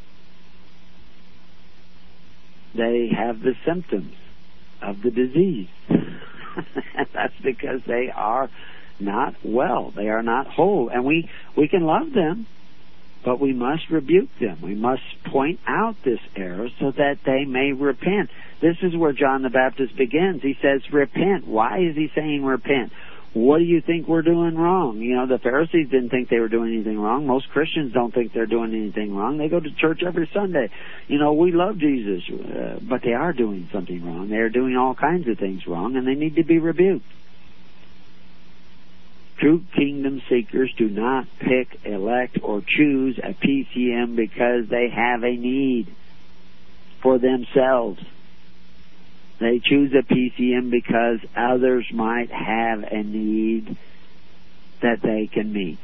They have the symptoms of the disease. That's because they are not well. They are not whole. And we, we can love them. But we must rebuke them. We must point out this error so that they may repent. This is where John the Baptist begins. He says, repent. Why is he saying repent? What do you think we're doing wrong? You know, the Pharisees didn't think they were doing anything wrong. Most Christians don't think they're doing anything wrong. They go to church every Sunday. You know, we love Jesus, uh, but they are doing something wrong. They are doing all kinds of things wrong, and they need to be rebuked. True kingdom seekers do not pick, elect, or choose a P C M because they have a need for themselves. They choose a P C M because others might have a need that they can meet.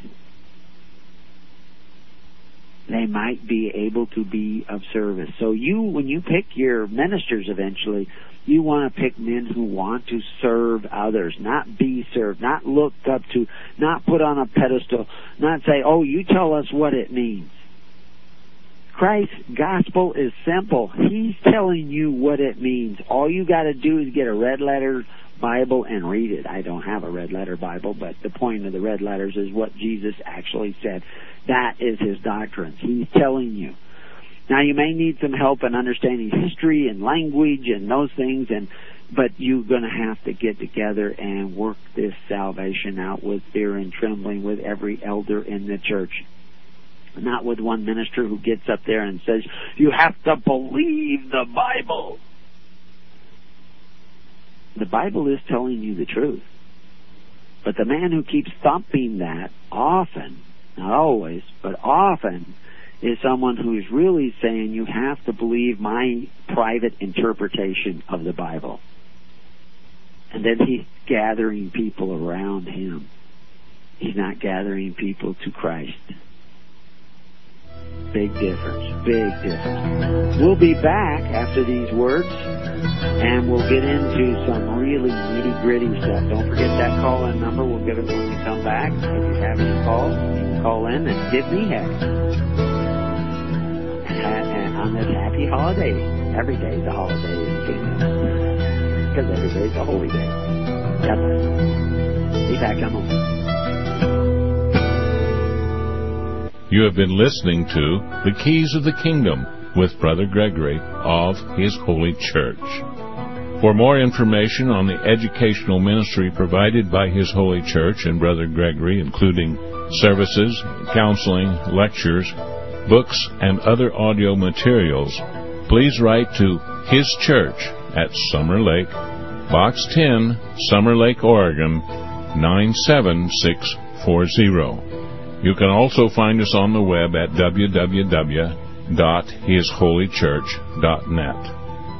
They might be able to be of service. So you, when you pick your ministers eventually, you want to pick men who want to serve others, not be served, not looked up to, not put on a pedestal, not say, oh, you tell us what it means. Christ's gospel is simple. He's telling you what it means. All you got to do is get a red letter Bible and read it. I don't have a red letter Bible, but the point of the red letters is what Jesus actually said. That is his doctrine. He's telling you. Now, you may need some help in understanding history and language and those things, and but you're going to have to get together and work this salvation out with fear and trembling with every elder in the church. Not with one minister who gets up there and says, you have to believe the Bible. The Bible is telling you the truth. But the man who keeps thumping that often, not always, but often, is someone who is really saying you have to believe my private interpretation of the Bible. And then he's gathering people around him. He's not gathering people to Christ. Big difference. Big difference. We'll be back after these words, and we'll get into some really nitty-gritty stuff. Don't forget that call-in number. We'll give it when we come back. If you have any calls, you can call in and give me heck. And on this happy holiday, every day is a holiday in the kingdom, because every day is a holy day. God bless. Be back on the moment. You have been listening to The Keys of the Kingdom with Brother Gregory of His Holy Church. For more information on the educational ministry provided by His Holy Church and Brother Gregory, including services, counseling, lectures, books, and other audio materials, please write to His Church at Summer Lake, Box ten, Summer Lake, Oregon, nine seven six four zero. You can also find us on the web at w w w dot his holy church dot net.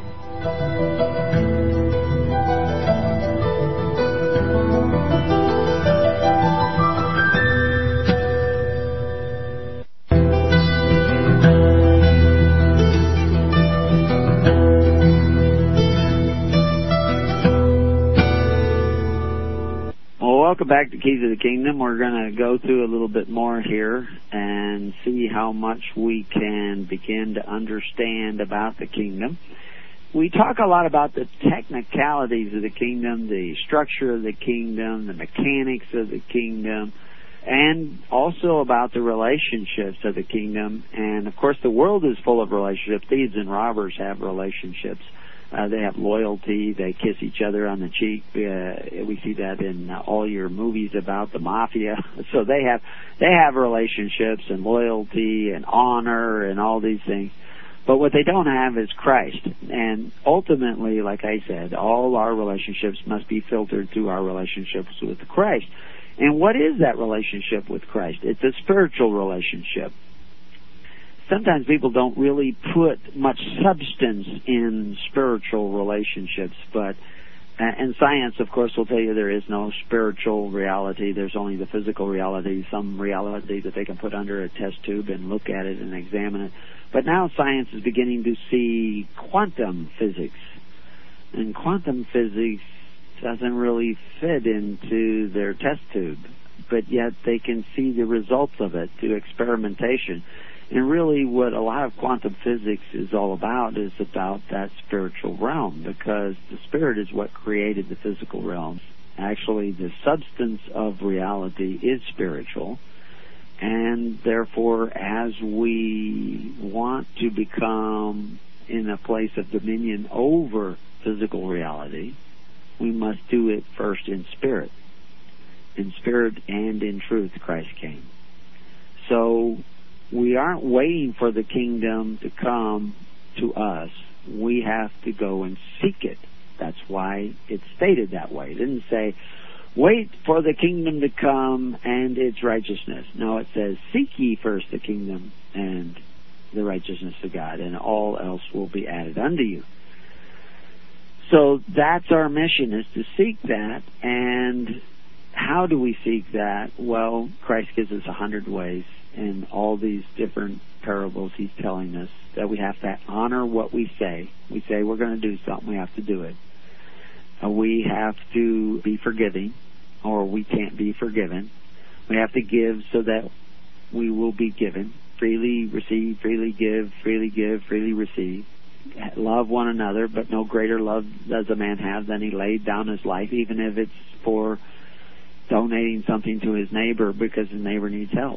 Welcome back to Keys of the Kingdom. We're going to go through a little bit more here and see how much we can begin to understand about the kingdom. We talk a lot about the technicalities of the kingdom, the structure of the kingdom, the mechanics of the kingdom, and also about the relationships of the kingdom. And, of course, the world is full of relationships. Thieves and robbers have relationships. Uh, they have loyalty. They kiss each other on the cheek. Uh, we see that in uh, all your movies about the mafia. So they have they have relationships and loyalty and honor and all these things. But what they don't have is Christ. And ultimately, like I said, all our relationships must be filtered through our relationships with Christ. And what is that relationship with Christ? It's a spiritual relationship. Sometimes people don't really put much substance in spiritual relationships, but and science, of course, will tell you there is no spiritual reality. There's only the physical reality, some reality that they can put under a test tube and look at it and examine it. But now science is beginning to see quantum physics, and quantum physics doesn't really fit into their test tube, but yet they can see the results of it through experimentation. And really what a lot of quantum physics is all about is about that spiritual realm, because the spirit is what created the physical realm. Actually, the substance of reality is spiritual, And therefore, as we want to become in a place of dominion over physical reality, we must do it first in spirit. In spirit and in truth, Christ came. So we aren't waiting for the kingdom to come to us. We have to go and seek it. That's why it's stated that way. It didn't say, wait for the kingdom to come and its righteousness. No, it says, seek ye first the kingdom and the righteousness of God, and all else will be added unto you. So that's our mission, is to seek that. And how do we seek that? Well, Christ gives us a hundred ways. In all these different parables, he's telling us that we have to honor what we say. We say we're going to do something, we have to do it. Uh, we have to be forgiving, or we can't be forgiven. We have to give so that we will be given. Freely receive, freely give, freely give, freely receive. Love one another, but no greater love does a man have than he laid down his life, even if it's for donating something to his neighbor because his neighbor needs help.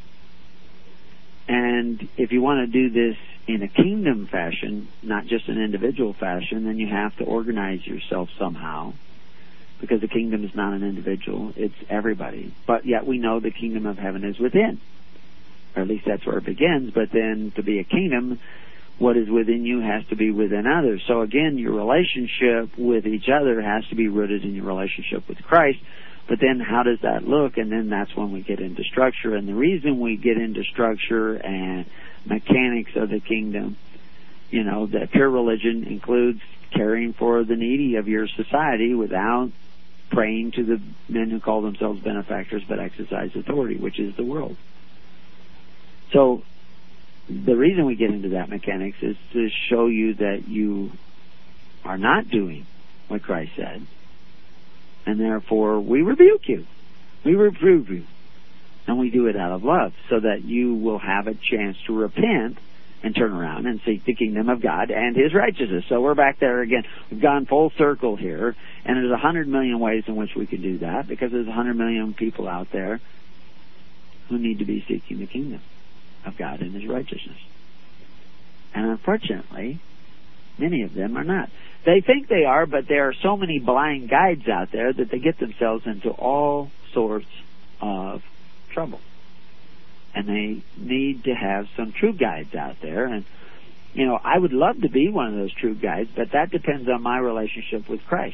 And if you want to do this in a kingdom fashion, not just an individual fashion, then you have to organize yourself somehow, because the kingdom is not an individual, it's everybody. But yet we know the kingdom of heaven is within, or at least that's where it begins. But then to be a kingdom, what is within you has to be within others. So again, your relationship with each other has to be rooted in your relationship with Christ. But then how does that look? And then that's when we get into structure. And the reason we get into structure and mechanics of the kingdom, you know, that pure religion includes caring for the needy of your society without praying to the men who call themselves benefactors but exercise authority, which is the world. So the reason we get into that mechanics is to show you that you are not doing what Christ said. And therefore, we rebuke you. We reprove you. And we do it out of love, so that you will have a chance to repent and turn around and seek the kingdom of God and his righteousness. So we're back there again. We've gone full circle here. And there's a hundred million ways in which we can do that, because there's a hundred million people out there who need to be seeking the kingdom of God and his righteousness. And unfortunately, many of them are not. They think they are, but there are so many blind guides out there that they get themselves into all sorts of trouble. And they need to have some true guides out there. And, you know, I would love to be one of those true guides, but that depends on my relationship with Christ.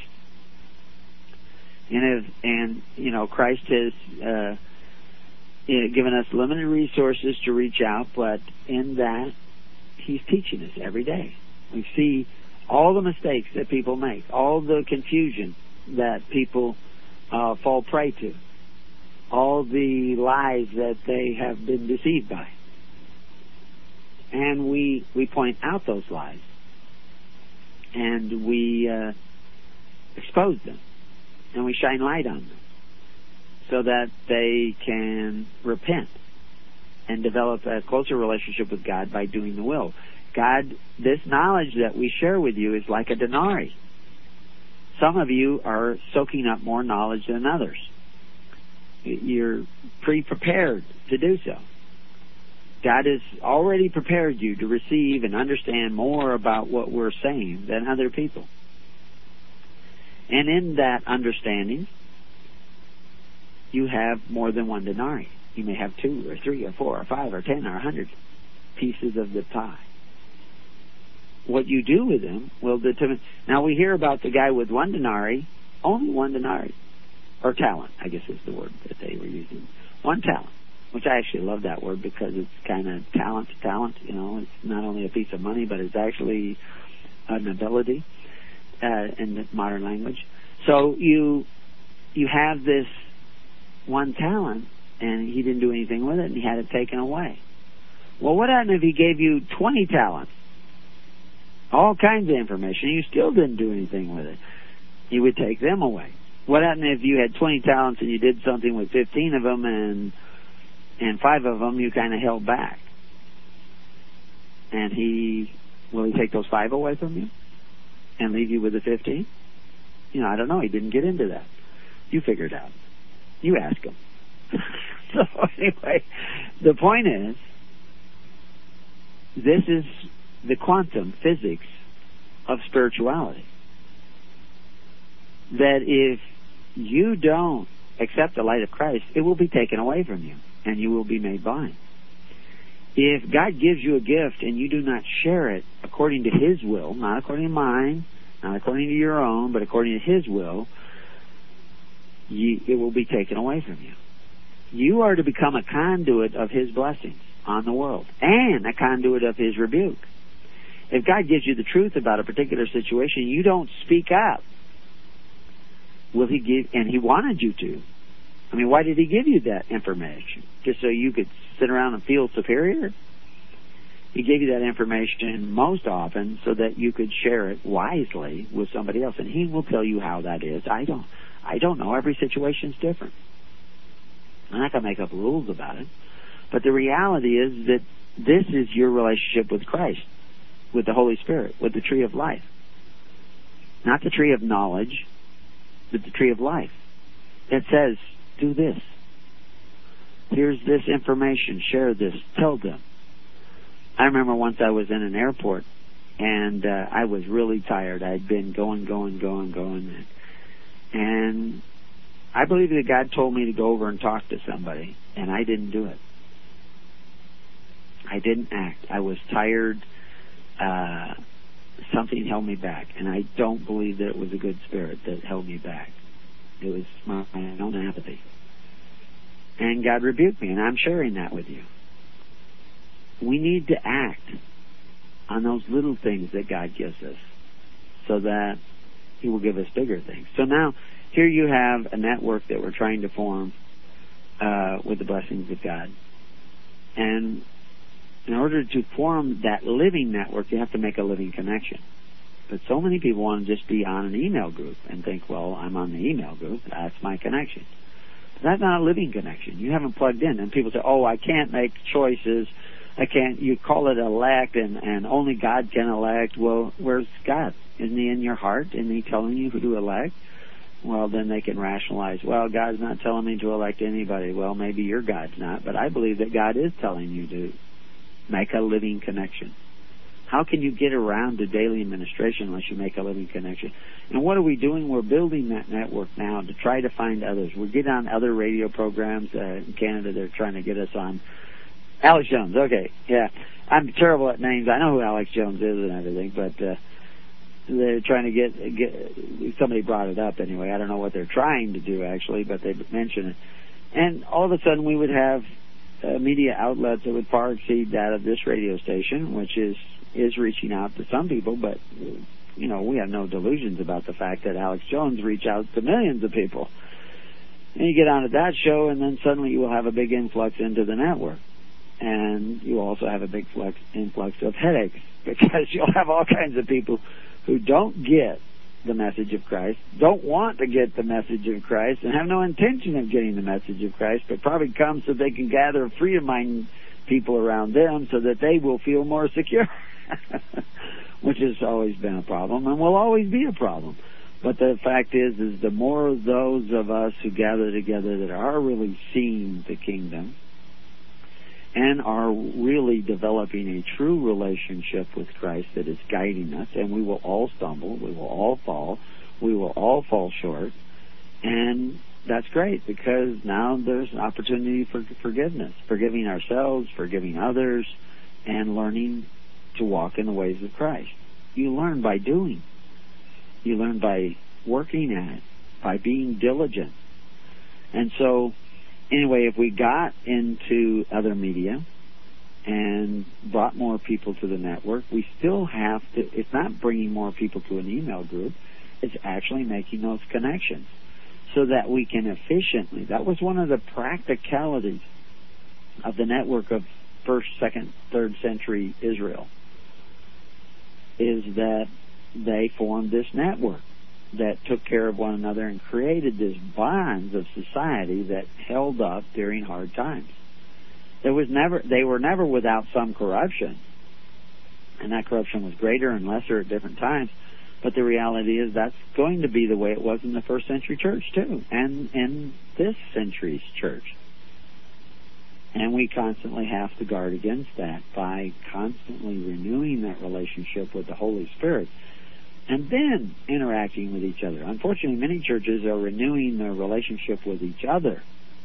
And, if, and you know, Christ has uh, you know, given us limited resources to reach out, but in that, he's teaching us every day. We see all the mistakes that people make, all the confusion that people uh, fall prey to, all the lies that they have been deceived by. And we we point out those lies, and we uh, expose them, and we shine light on them, so that they can repent and develop a closer relationship with God by doing the will. God, this knowledge that we share with you is like a denarii. Some of you are soaking up more knowledge than others. You're pre-prepared to do so. God has already prepared you to receive and understand more about what we're saying than other people. And in that understanding, you have more than one denarii. You may have two or three or four or five or ten or a hundred pieces of the pie. What you do with them will determine. Now, we hear about the guy with one denarii, only one denarii, or talent, I guess is the word that they were using. One talent, which I actually love that word, because it's kind of talent to talent. You know, it's not only a piece of money, but it's actually an ability uh, in the modern language. So you you have this one talent, and he didn't do anything with it, and he had it taken away. Well, what happened if he gave you twenty talents? All kinds of information. You still didn't do anything with it. He would take them away. What happened if you had twenty talents and you did something with fifteen of them, and and five of them you kind of held back? And he, will he take those five away from you and leave you with the fifteen? You know, I don't know. He didn't get into that. You figure it out. You ask him. So anyway, the point is, this is the quantum physics of spirituality. That if you don't accept the light of Christ, it will be taken away from you, and you will be made blind. If God gives you a gift and you do not share it according to His will, not according to mine, not according to your own, but according to His will, you, it will be taken away from you. You are to become a conduit of His blessings on the world, and a conduit of His rebuke. If God gives you the truth about a particular situation, you don't speak up. Will He give? And He wanted you to. I mean, why did He give you that information? Just so you could sit around and feel superior? He gave you that information most often so that you could share it wisely with somebody else, and He will tell you how that is. I don't. I don't know. Every situation's different. I'm not going to make up rules about it. But the reality is that this is your relationship with Christ, with the Holy Spirit, with the tree of life. Not the tree of knowledge, but the tree of life. It says, do this. Here's this information. Share this. Tell them. I remember once I was in an airport, and uh, I was really tired. I'd been going, going, going, going. And I believe that God told me to go over and talk to somebody, and I didn't do it. I didn't act. I was tired. Uh, something held me back, and I don't believe that it was a good spirit that held me back. It was my own apathy. And God rebuked me, and I'm sharing that with you. We need to act on those little things that God gives us so that He will give us bigger things. So now, here you have a network that we're trying to form uh, with the blessings of God. And in order to form that living network, you have to make a living connection. But so many people want to just be on an email group and think, well, I'm on the email group, that's my connection. But that's not a living connection. You haven't plugged in. And people say, oh, I can't make choices. I can't, you call it elect, and, and only God can elect. Well, where's God? Isn't He in your heart? Isn't He telling you who to elect? Well, then they can rationalize, well, God's not telling me to elect anybody. Well, maybe your God's not, but I believe that God is telling you to make a living connection. How can you get around to daily administration unless you make a living connection? And what are we doing? We're building that network now to try to find others. We get on other radio programs. Uh, in Canada, they're trying to get us on. Alex Jones, okay, yeah. I'm terrible at names. I know who Alex Jones is and everything, but uh, they're trying to get, get, somebody brought it up anyway. I don't know what they're trying to do, actually, but they mentioned it. And all of a sudden we would have uh, media outlets that would far exceed that of this radio station, which is is reaching out to some people, but, you know, we have no delusions about the fact that Alex Jones reached out to millions of people. And you get onto that show, and then suddenly you will have a big influx into the network. And you also have a big flux, influx of headaches, because you'll have all kinds of people who don't get the message of Christ, don't want to get the message of Christ, and have no intention of getting the message of Christ, but probably come so they can gather freedom-minded people around them so that they will feel more secure, which has always been a problem and will always be a problem. But the fact is, is the more of those of us who gather together that are really seeing the kingdom and are really developing a true relationship with Christ that is guiding us, and we will all stumble, we will all fall, we will all fall short, and that's great, because now there's an opportunity for forgiveness, forgiving ourselves, forgiving others, and learning to walk in the ways of Christ. You learn by doing. You learn by working at it, by being diligent. And so, anyway, if we got into other media and brought more people to the network, we still have to, it's not bringing more people to an email group, it's actually making those connections so that we can efficiently, that was one of the practicalities of the network of first, second, third century Israel, is that they formed this network that took care of one another and created this bonds of society that held up during hard times. There was never, they were never without some corruption, and that corruption was greater and lesser at different times. But the reality is that's going to be the way it was in the first century church too, and in this century's church. And we constantly have to guard against that by constantly renewing that relationship with the Holy Spirit and then interacting with each other. Unfortunately, many churches are renewing their relationship with each other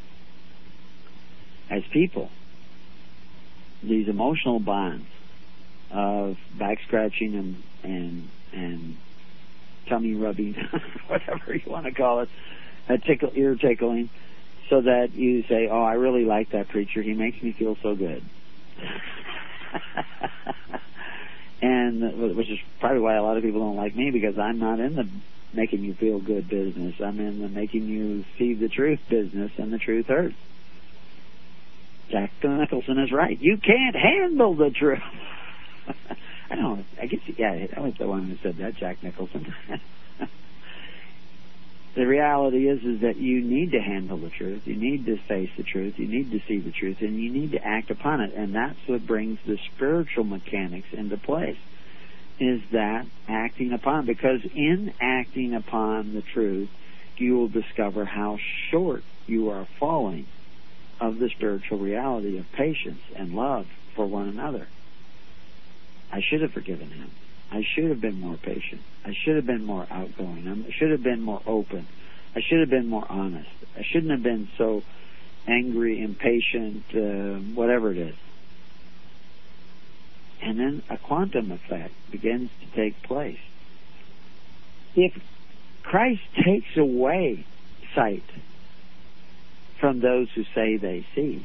as people. These emotional bonds of back scratching and and and tummy rubbing, whatever you want to call it, a tickle, ear tickling, so that you say, "Oh, I really like that preacher. He makes me feel so good." And which is probably why a lot of people don't like me, because I'm not in the making you feel good business. I'm in the making you see the truth business, and the truth hurts. Jack Nicholson is right. You can't handle the truth. I don't know. I guess, yeah, that was the one who said that, Jack Nicholson. The reality is, is that you need to handle the truth. You need to face the truth. You need to see the truth, and you need to act upon it. And that's what brings the spiritual mechanics into place, is that acting upon. Because in acting upon the truth, you will discover how short you are falling of the spiritual reality of patience and love for one another. I should have forgiven him. I should have been more patient. I should have been more outgoing. I should have been more open. I should have been more honest. I shouldn't have been so angry, impatient, uh, whatever it is. And then a quantum effect begins to take place. If Christ takes away sight from those who say they see,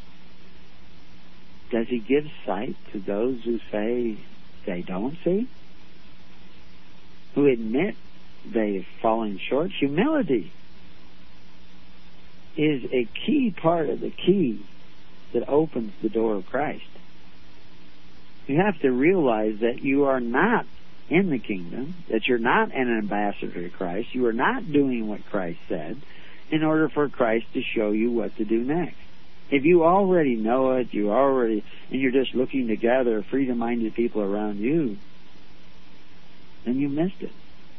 does he give sight to those who say they don't see? Who admit they've fallen short? Humility is a key part of the key that opens the door of Christ. You have to realize that you are not in the kingdom, that you're not an ambassador to Christ. You are not doing what Christ said in order for Christ to show you what to do next. If you already know it, you already, and you're just looking to gather freedom-minded people around you, then you missed it.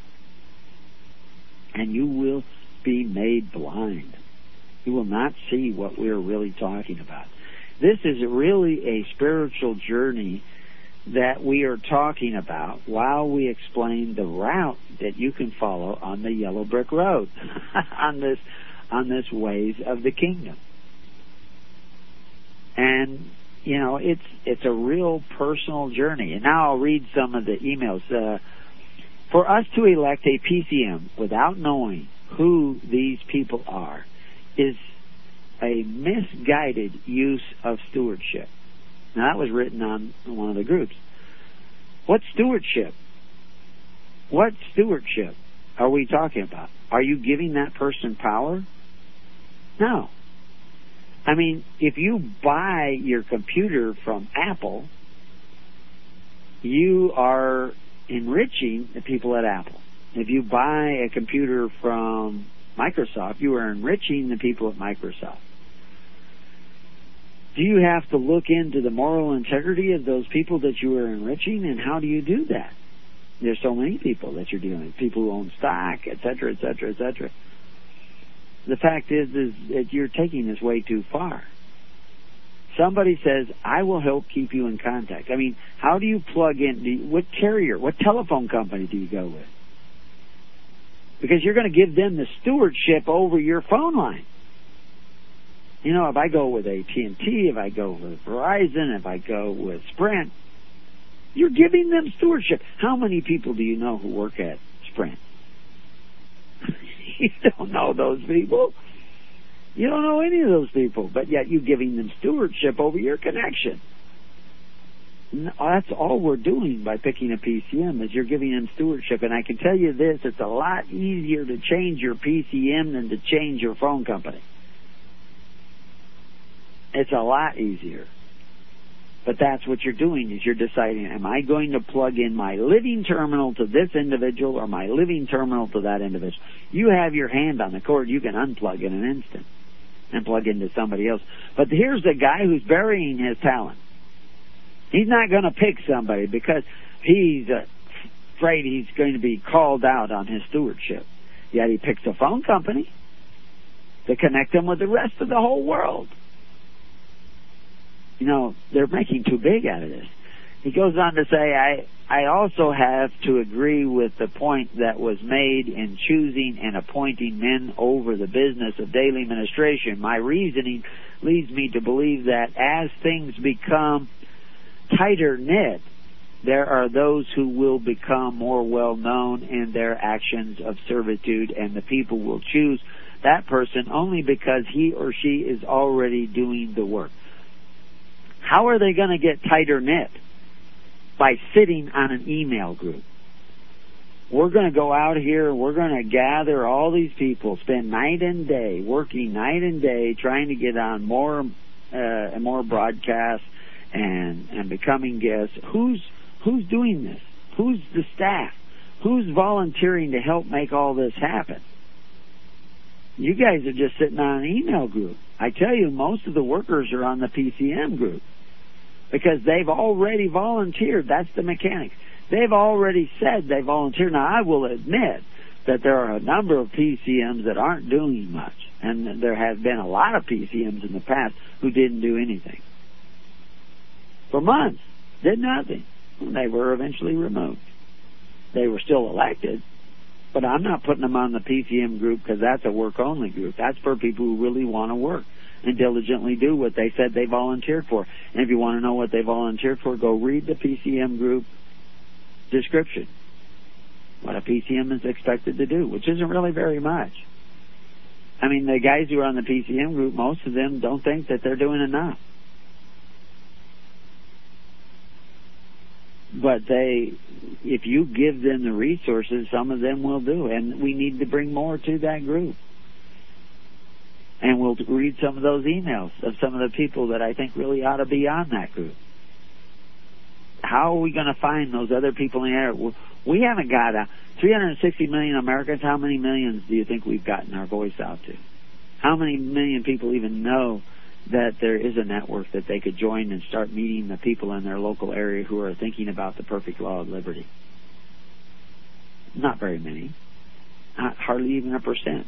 And you will be made blind. You will not see what we're really talking about. This is really a spiritual journey that we are talking about while we explain the route that you can follow on the yellow brick road, on this, on this ways of the kingdom. And, you know, it's it's a real personal journey. And now I'll read some of the emails. Uh, for us to elect a P C M without knowing who these people are is a misguided use of stewardship. Now, that was written on one of the groups. What stewardship? What stewardship are we talking about? Are you giving that person power? No. I mean, if you buy your computer from Apple, you are enriching the people at Apple. If you buy a computer from Microsoft, you are enriching the people at Microsoft. Do you have to look into the moral integrity of those people that you are enriching, and how do you do that? There's so many people that you're dealing with, people who own stock, et cetera, et cetera, et cetera. The fact is, is that you're taking this way too far. Somebody says, I will help keep you in contact. I mean, how do you plug in? Do you, what carrier, what telephone company do you go with? Because you're going to give them the stewardship over your phone line. You know, if I go with A T and T, if I go with Verizon, if I go with Sprint, you're giving them stewardship. How many people do you know who work at Sprint? You don't know those people. You don't know any of those people, but yet you're giving them stewardship over your connection. That's all we're doing by picking a P C M, is you're giving them stewardship. And I can tell you this, it's a lot easier to change your P C M than to change your phone company. It's a lot easier. But that's what you're doing, is you're deciding, am I going to plug in my living terminal to this individual or my living terminal to that individual? You have your hand on the cord. You can unplug in an instant and plug into somebody else. But here's the guy who's burying his talent. He's not going to pick somebody because he's uh, afraid he's going to be called out on his stewardship. Yet he picks a phone company to connect him with the rest of the whole world. You know, they're making too big out of this. He goes on to say, I, I also have to agree with the point that was made in choosing and appointing men over the business of daily ministration. My reasoning leads me to believe that as things become tighter knit, there are those who will become more well known in their actions of servitude, and the people will choose that person only because he or she is already doing the work. How are they going to get tighter knit? By sitting on an email group. We're going to go out here and we're going to gather all these people, spend night and day, working night and day, trying to get on more uh, and more broadcasts and, and becoming guests. Who's who's doing this? Who's the staff? Who's volunteering to help make all this happen? You guys are just sitting on an email group. I tell you, most of the workers are on the P C M group because they've already volunteered. That's the mechanics. They've already said they volunteered. Now, I will admit that there are a number of P C Ms that aren't doing much, and there have been a lot of P C Ms in the past who didn't do anything. For months, did nothing. They were eventually removed. They were still elected, but I'm not putting them on the P C M group because that's a work-only group. That's for people who really want to work and diligently do what they said they volunteered for. And if you want to know what they volunteered for, go read the P C M group description. What a P C M is expected to do, which isn't really very much. I mean, the guys who are on the P C M group, most of them don't think that they're doing enough. But they, if you give them the resources, some of them will do. And we need to bring more to that group. And we'll read some of those emails of some of the people that I think really ought to be on that group. How are we going to find those other people in the area? We haven't got a three hundred sixty million Americans. How many millions do you think we've gotten our voice out to? How many million people even know that there is a network that they could join and start meeting the people in their local area who are thinking about the perfect law of liberty? Not very many. Not hardly even a percent.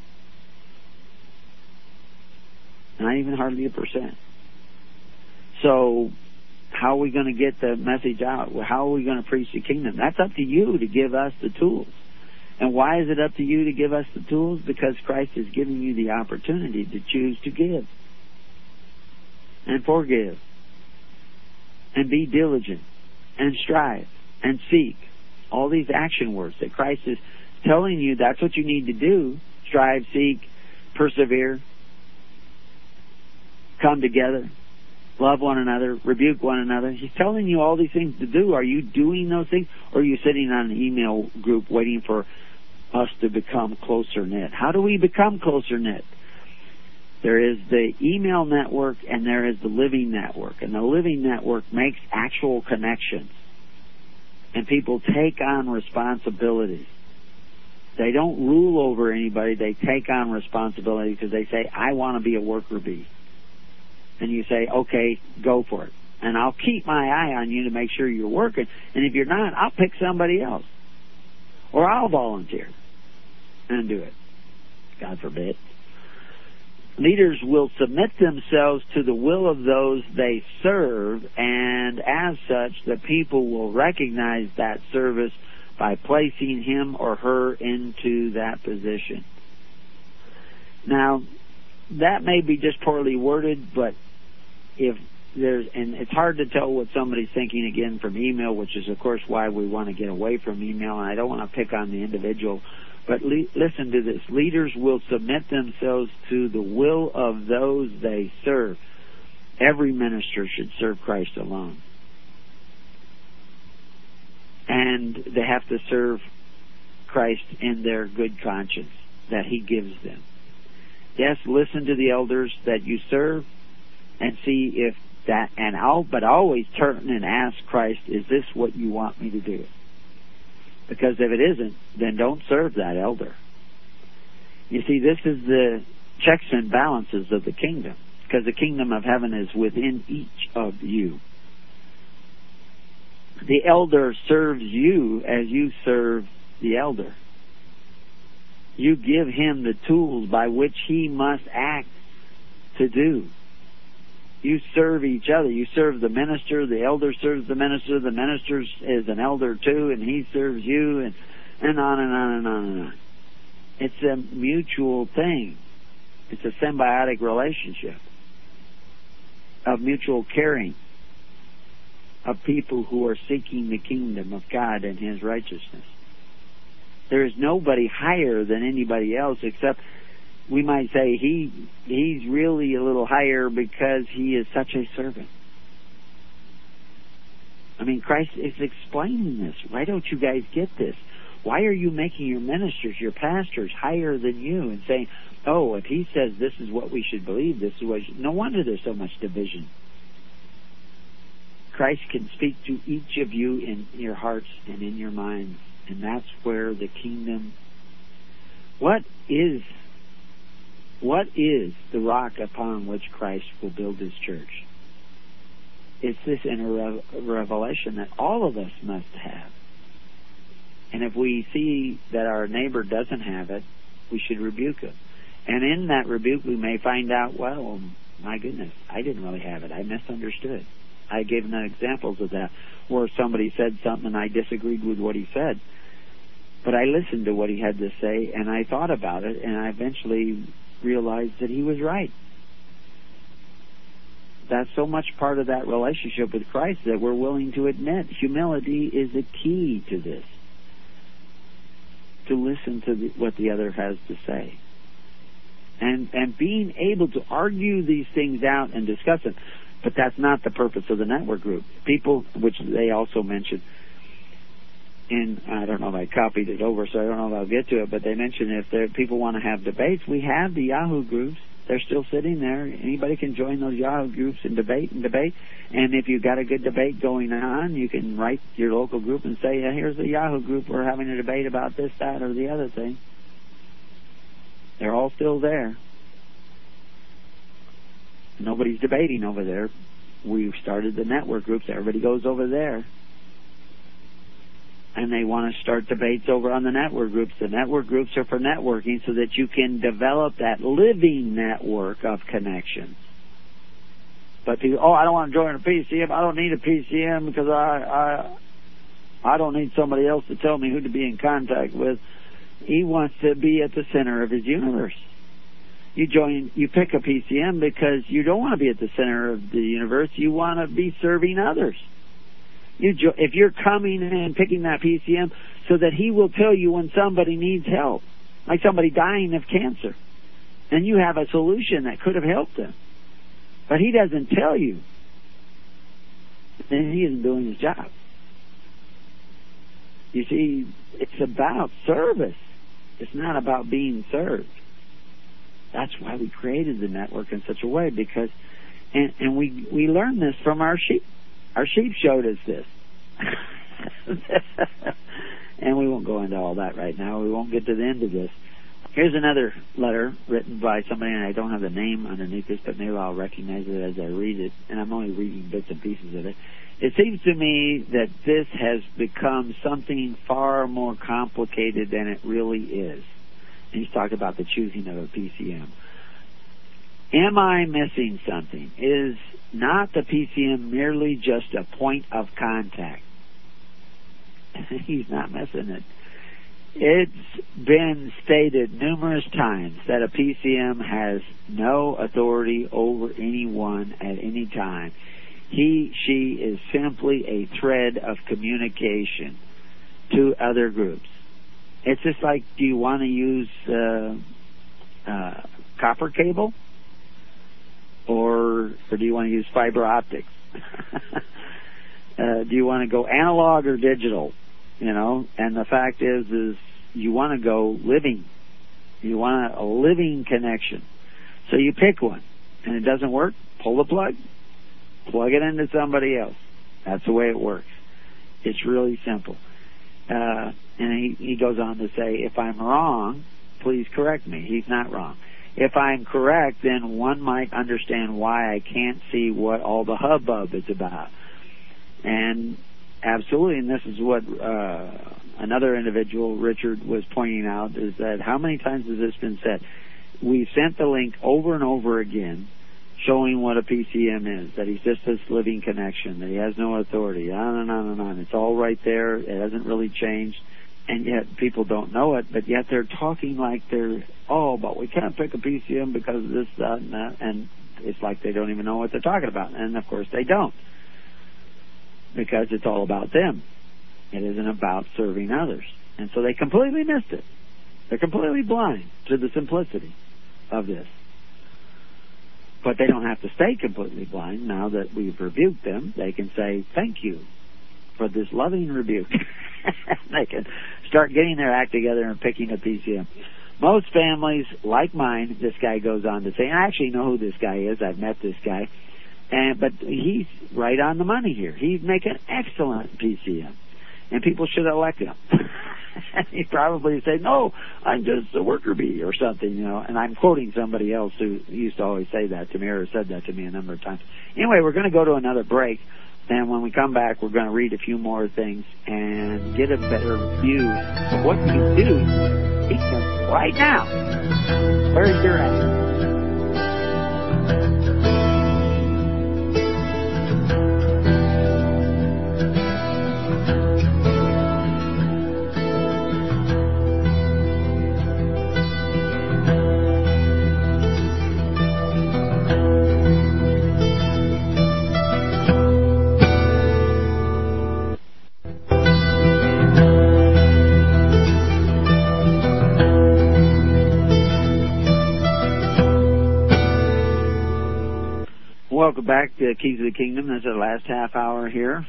Not even hardly a percent. So how are we going to get the message out? How are we going to preach the kingdom? That's up to you to give us the tools. And why is it up to you to give us the tools? Because Christ is giving you the opportunity to choose to give and forgive and be diligent and strive and seek. All these action words that Christ is telling you, that's what you need to do. Strive, seek, persevere, come together, love one another, rebuke one another. He's telling you all these things to do. Are you doing those things, or are you sitting on an email group waiting for us to become closer knit? How do we become closer knit? There is the email network and there is the living network. And the living network makes actual connections. And people take on responsibilities. They don't rule over anybody. They take on responsibility because they say, I want to be a worker bee. And you say, okay, go for it. And I'll keep my eye on you to make sure you're working. And if you're not, I'll pick somebody else. Or I'll volunteer and do it. God forbid. Leaders will submit themselves to the will of those they serve, and as such, the people will recognize that service by placing him or her into that position. Now, that may be just poorly worded, but if there's, and it's hard to tell what somebody's thinking again from email, which is, of course, why we want to get away from email, and I don't want to pick on the individual. But le- listen to this. Leaders will submit themselves to the will of those they serve. Every minister should serve Christ alone. And they have to serve Christ in their good conscience that he gives them. Yes, listen to the elders that you serve and see if that, and I'll, but always turn and ask Christ, is this what you want me to do? Because if it isn't, then don't serve that elder. You see, this is the checks and balances of the kingdom, because the kingdom of heaven is within each of you. The elder serves you as you serve the elder. You give him the tools by which he must act to do. You serve each other. You serve the minister. The elder serves the minister. The minister is an elder too, and he serves you, and, and on and on and on and on. It's a mutual thing. It's a symbiotic relationship of mutual caring, of people who are seeking the kingdom of God and His righteousness. There is nobody higher than anybody else, except we might say he he's really a little higher because he is such a servant. I mean, Christ is explaining this. Why don't you guys get this? Why are you making your ministers, your pastors, higher than you and saying, oh, if he says this is what we should believe, this is what... Should... No wonder there's so much division. Christ can speak to each of you in your hearts and in your minds, and that's where the kingdom... What is, what is the rock upon which Christ will build His church? It's this inner revelation that all of us must have. And if we see that our neighbor doesn't have it, we should rebuke him. And in that rebuke, we may find out, well, my goodness, I didn't really have it. I misunderstood. I gave them examples of that, where somebody said something and I disagreed with what he said. But I listened to what he had to say, and I thought about it, and I eventually realized that he was right. That's so much part of that relationship with Christ that we're willing to admit. Humility is a key to this. To listen to the, what the other has to say. And and being able to argue these things out and discuss them. But that's not the purpose of the network group. People, which they also mentioned, and I don't know if I copied it over, so I don't know if I'll get to it, but they mentioned if there, people want to have debates, we have the Yahoo groups. They're still sitting there. Anybody can join those Yahoo groups and debate and debate. And if you've got a good debate going on, you can write your local group and say, here's the Yahoo group. We're having a debate about this, that, or the other thing. They're all still there. Nobody's debating over there. We've started the network groups. Everybody goes over there. And they want to start debates over on the network groups. The network groups are for networking so that you can develop that living network of connections. But people, oh, I don't want to join a P C M. I don't need a P C M because I, I, I don't need somebody else to tell me who to be in contact with. He wants to be at the center of his universe. You join, you pick a P C M because you don't want to be at the center of the universe. You want to be serving others. You, if you're coming and picking that P C M so that he will tell you when somebody needs help, like somebody dying of cancer, and you have a solution that could have helped them, but he doesn't tell you, then he isn't doing his job. You see, it's about service. It's not about being served. That's why we created the network in such a way, because, and, and we we learned this from our sheep. Our sheep showed us this. And we won't go into all that right now. We won't get to the end of this. Here's another letter written by somebody, and I don't have the name underneath this, but maybe I'll recognize it as I read it, and I'm only reading bits and pieces of it. It seems to me that this has become something far more complicated than it really is. And he's talking about the choosing of a P C M. Am I missing something? Is not the P C M merely just a point of contact? He's not missing it. It's been stated numerous times that a P C M has no authority over anyone at any time. He, she is simply a thread of communication to other groups. It's just like, do you want to use uh, uh, copper cable? Or, or do you want to use fiber optics? uh, do you want to go analog or digital? You know, and the fact is, is you want to go living. You want a, a living connection. So you pick one, and it doesn't work, pull the plug, plug it into somebody else. That's the way it works. It's really simple. Uh, and he, he goes on to say, if I'm wrong, please correct me. He's not wrong. If I'm correct, then one might understand why I can't see what all the hubbub is about. And absolutely, and this is what uh, another individual, Richard, was pointing out, is that how many times has this been said? We've sent the link over and over again showing what a P C M is, that he's just this living connection, that he has no authority, on and on and on. It's all right there. It hasn't really changed. And yet people don't know it, but yet they're talking like they're, oh, but we can't pick a P C M because of this, that, and that. And it's like they don't even know what they're talking about. And, of course, they don't, because it's all about them. It isn't about serving others. And so they completely missed it. They're completely blind to the simplicity of this. But they don't have to stay completely blind. Now that we've rebuked them, they can say, thank you for this loving rebuke. They can start getting their act together and picking a P C M. Most families, like mine, this guy goes on to say, I actually know who this guy is. I've met this guy. And But he's right on the money here. He'd make an excellent P C M. And people should elect him. And he'd probably say, no, I'm just a worker bee or something, you know. And I'm quoting somebody else who used to always say that to me, or said that to me a number of times. Anyway, we're going to go to another break. And when we come back, we're going to read a few more things and get a better view of what you do right now. Where's your at? Welcome back to Keys of the Kingdom. This is the last half hour here.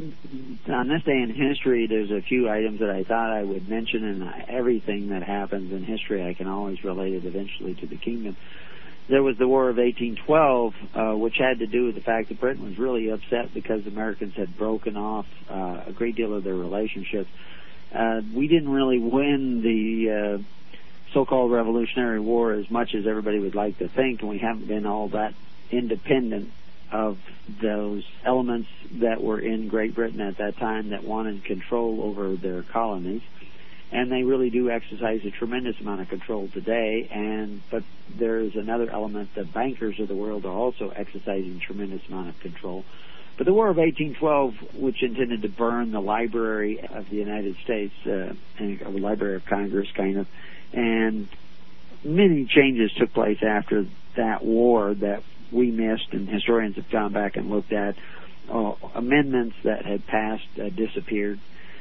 On this day in history, there's a few items that I thought I would mention, and everything that happens in history I can always relate it eventually to the kingdom. There was the War of eighteen twelve, uh, which had to do with the fact that Britain was really upset because the Americans had broken off uh, a great deal of their relationships. Uh, we didn't really win the uh, so-called Revolutionary War as much as everybody would like to think, and we haven't been all that independent of those elements that were in Great Britain at that time that wanted control over their colonies. And they really do exercise a tremendous amount of control today. And but there's another element, the bankers of the world are also exercising a tremendous amount of control. But the War of eighteen twelve, which intended to burn the Library of the United States, uh, and the Library of Congress, kind of, and many changes took place after that war that we missed, and historians have gone back and looked at. Uh, amendments that had passed uh, disappeared,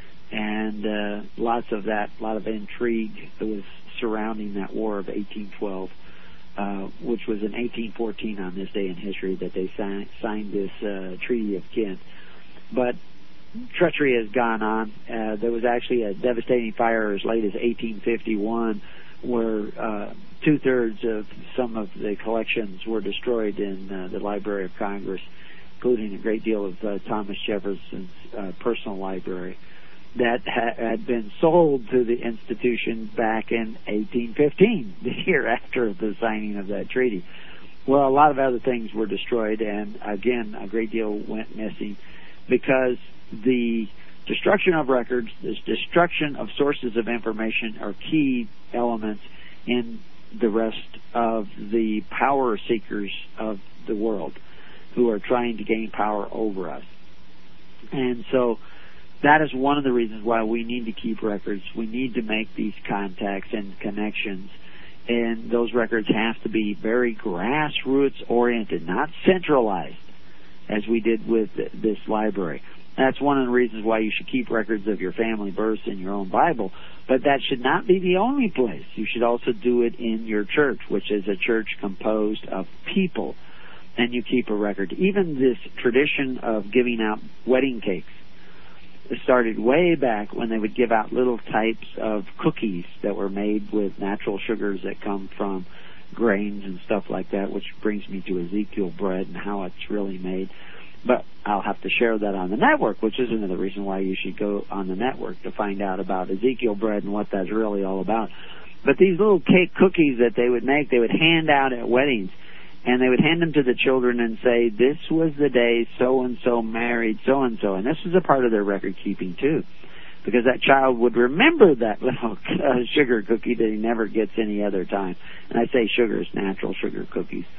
and uh, lots of that, a lot of intrigue that was surrounding that War of eighteen twelve, uh, which was in eighteen fourteen on this day in history that they si- signed this uh, Treaty of Kent. But treachery has gone on. Uh, there was actually a devastating fire as late as eighteen fifty-one where uh, two-thirds of some of the collections were destroyed in uh, the Library of Congress, including a great deal of uh, Thomas Jefferson's uh, personal library that ha- had been sold to the institution back in eighteen fifteen, the year after the signing of that treaty. Well, a lot of other things were destroyed, and again, a great deal went missing because the destruction of records, the destruction of sources of information are key elements in the rest of the power seekers of the world who are trying to gain power over us. And so that is one of the reasons why we need to keep records. We need to make these contacts and connections, and those records have to be very grassroots oriented, not centralized as we did with this library. That's one of the reasons why you should keep records of your family births in your own Bible, but that should not be the only place. You should also do it in your church, which is a church composed of people, and you keep a record. Even this tradition of giving out wedding cakes started way back when they would give out little types of cookies that were made with natural sugars that come from grains and stuff like that, which brings me to Ezekiel bread and how it's really made. But I'll have to share that on the network, which is another reason why you should go on the network to find out about Ezekiel bread and what that's really all about. But these little cake cookies that they would make, they would hand out at weddings, and they would hand them to the children and say, this was the day so-and-so married so-and-so. And this was a part of their record keeping, too, because that child would remember that little uh, sugar cookie that he never gets any other time. And I say sugar is natural sugar cookies.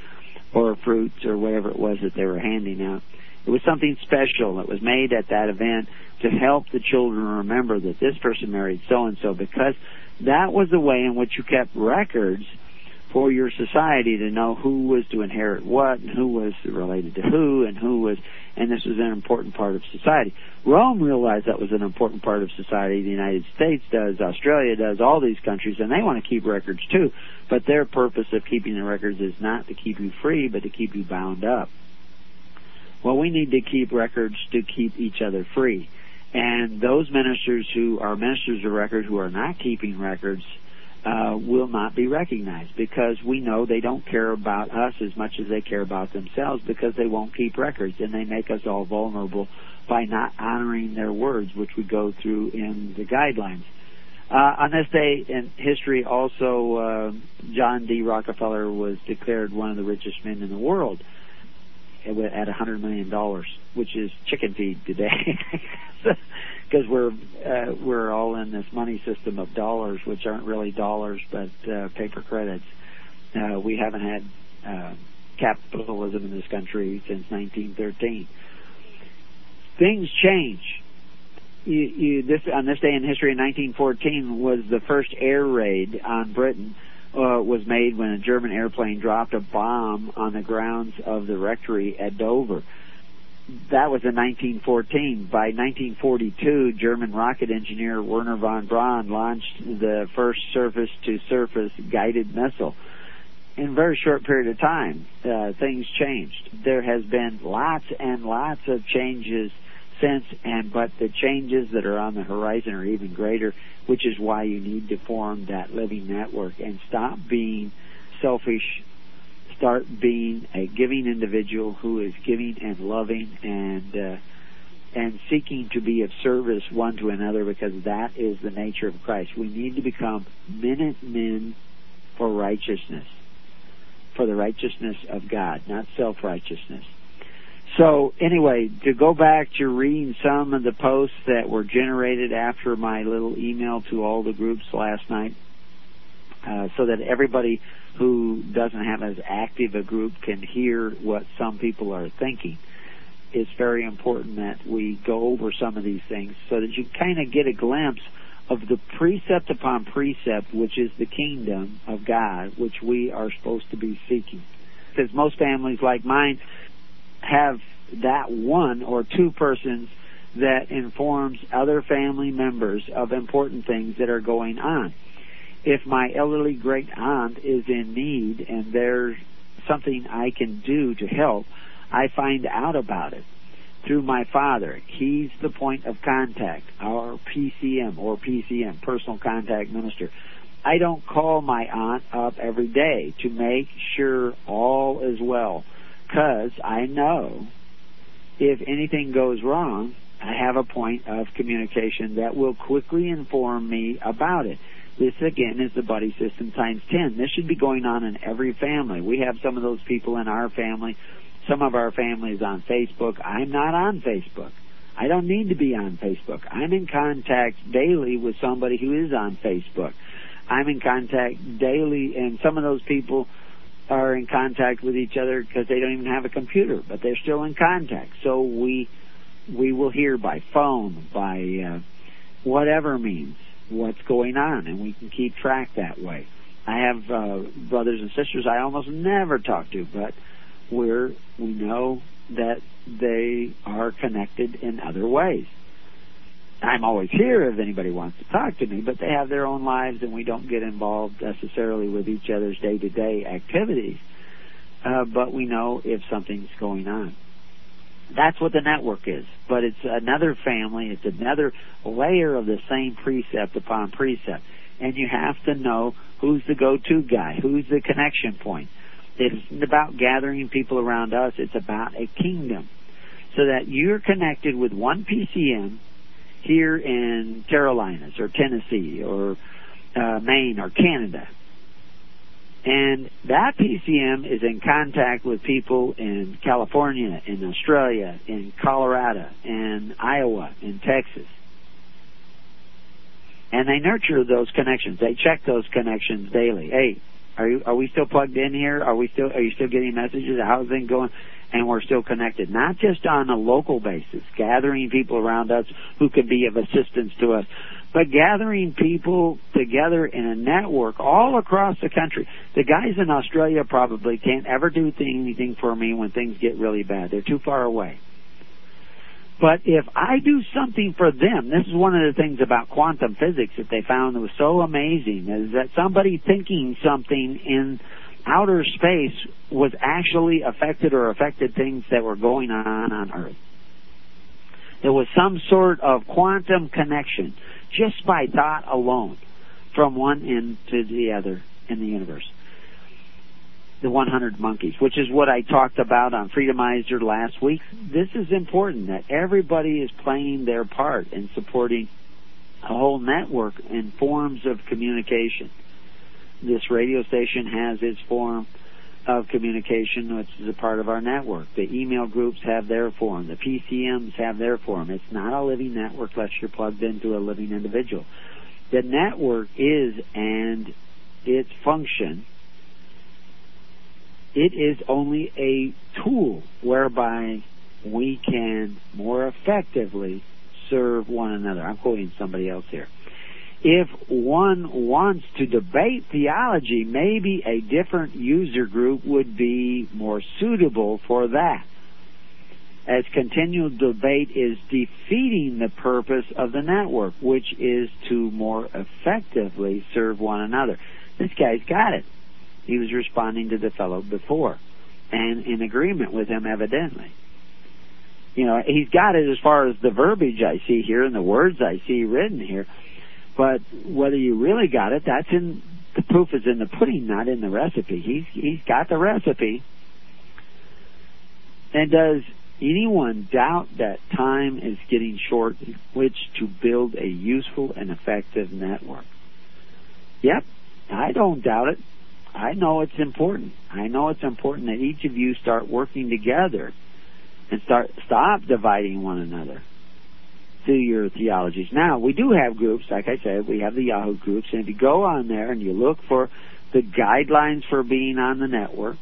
or fruits or whatever it was that they were handing out. It was something special that was made at that event to help the children remember that this person married so-and-so, because that was the way in which you kept records for your society to know who was to inherit what and who was related to who and who was, and this was an important part of society. Rome realized that was an important part of society. The United States does, Australia does, all these countries, and they want to keep records too. But their purpose of keeping the records is not to keep you free, but to keep you bound up. Well, we need to keep records to keep each other free. And those ministers who are ministers of record who are not keeping records uh, will not be recognized, because we know they don't care about us as much as they care about themselves, because they won't keep records, and they make us all vulnerable by not honoring their words, which we go through in the guidelines. Uh, on this day in history, also, uh, John D. Rockefeller was declared one of the richest men in the world at one hundred million dollars, which is chicken feed today, because we're uh, we're all in this money system of dollars, which aren't really dollars but uh, paper credits. Uh, we haven't had uh, capitalism in this country since nineteen thirteen. Things change. You, you, this on this day in history in nineteen fourteen was the first air raid on Britain. Uh, was made when a German airplane dropped a bomb on the grounds of the rectory at Dover. That was in nineteen fourteen. By nineteen forty-two, German rocket engineer Werner von Braun launched the first surface-to-surface guided missile. In a very short period of time, uh, things changed. There has been lots and lots of changes since, and but the changes that are on the horizon are even greater, which is why you need to form that living network and stop being selfish. Start being a giving individual who is giving and loving and uh, and seeking to be of service one to another, because that is the nature of Christ. We need to become Minutemen for righteousness, for the righteousness of God, not self-righteousness. So anyway, to go back to reading some of the posts that were generated after my little email to all the groups last night, uh, so that everybody who doesn't have as active a group can hear what some people are thinking. It's very important that we go over some of these things so that you kind of get a glimpse of the precept upon precept, which is the kingdom of God, which we are supposed to be seeking. Because most families like mine have that one or two persons that informs other family members of important things that are going on. If my elderly great aunt is in need and there's something I can do to help, I find out about it through my father. He's the point of contact, our P C M or P C M, personal contact minister. I don't call my aunt up every day to make sure all is well, because I know if anything goes wrong, I have a point of communication that will quickly inform me about it. This, again, is the buddy system times ten. This should be going on in every family. We have some of those people in our family. Some of our family is on Facebook. I'm not on Facebook. I don't need to be on Facebook. I'm in contact daily with somebody who is on Facebook. I'm in contact daily, and some of those people are in contact with each other because they don't even have a computer, but they're still in contact. So we we will hear by phone, by uh, whatever means, what's going on, and we can keep track that way. I have uh, brothers and sisters I almost never talk to, but we're, we know that they are connected in other ways. I'm always here if anybody wants to talk to me, but they have their own lives, and we don't get involved necessarily with each other's day-to-day activities. Uh, but we know if something's going on. That's what the network is. But it's another family. It's another layer of the same precept upon precept. And you have to know who's the go-to guy, who's the connection point. It isn't about gathering people around us. It's about a kingdom. So that you're connected with one P C M here in Carolinas or Tennessee or uh, Maine or Canada. And that P C M is in contact with people in California, in Australia, in Colorado, in Iowa, in Texas. And they nurture those connections. They check those connections daily. Hey, Are you, are we still plugged in here? Are we still, are you still getting messages? How's things going? And we're still connected, not just on a local basis, gathering people around us who can be of assistance to us, but gathering people together in a network all across the country. The guys in Australia probably can't ever do anything for me when things get really bad. They're too far away. But if I do something for them, this is one of the things about quantum physics that they found that was so amazing, is that somebody thinking something in outer space was actually affected or affected things that were going on on Earth. There was some sort of quantum connection just by thought alone from one end to the other in the universe. The one hundred monkeys, which is what I talked about on Freedomizer last week. This is important, that everybody is playing their part in supporting a whole network and forms of communication. This radio station has its form of communication, which is a part of our network. The email groups have their form. The P C Ms have their form. It's not a living network unless you're plugged into a living individual. The network is, and its function, it is only a tool whereby we can more effectively serve one another. I'm quoting somebody else here. If one wants to debate theology, maybe a different user group would be more suitable for that, as continual debate is defeating the purpose of the network, which is to more effectively serve one another. This guy's got it. He was responding to the fellow before, and in agreement with him, evidently. You know, he's got it as far as the verbiage I see here and the words I see written here. But whether you really got it, that's in, the proof is in the pudding, not in the recipe. He's, he's got the recipe. And does anyone doubt that time is getting short in which to build a useful and effective network? Yep, I don't doubt it. I know it's important. I know it's important that each of you start working together and start stop dividing one another through your theologies. Now, we do have groups, like I said, we have the Yahoo groups, and if you go on there and you look for the guidelines for being on the network,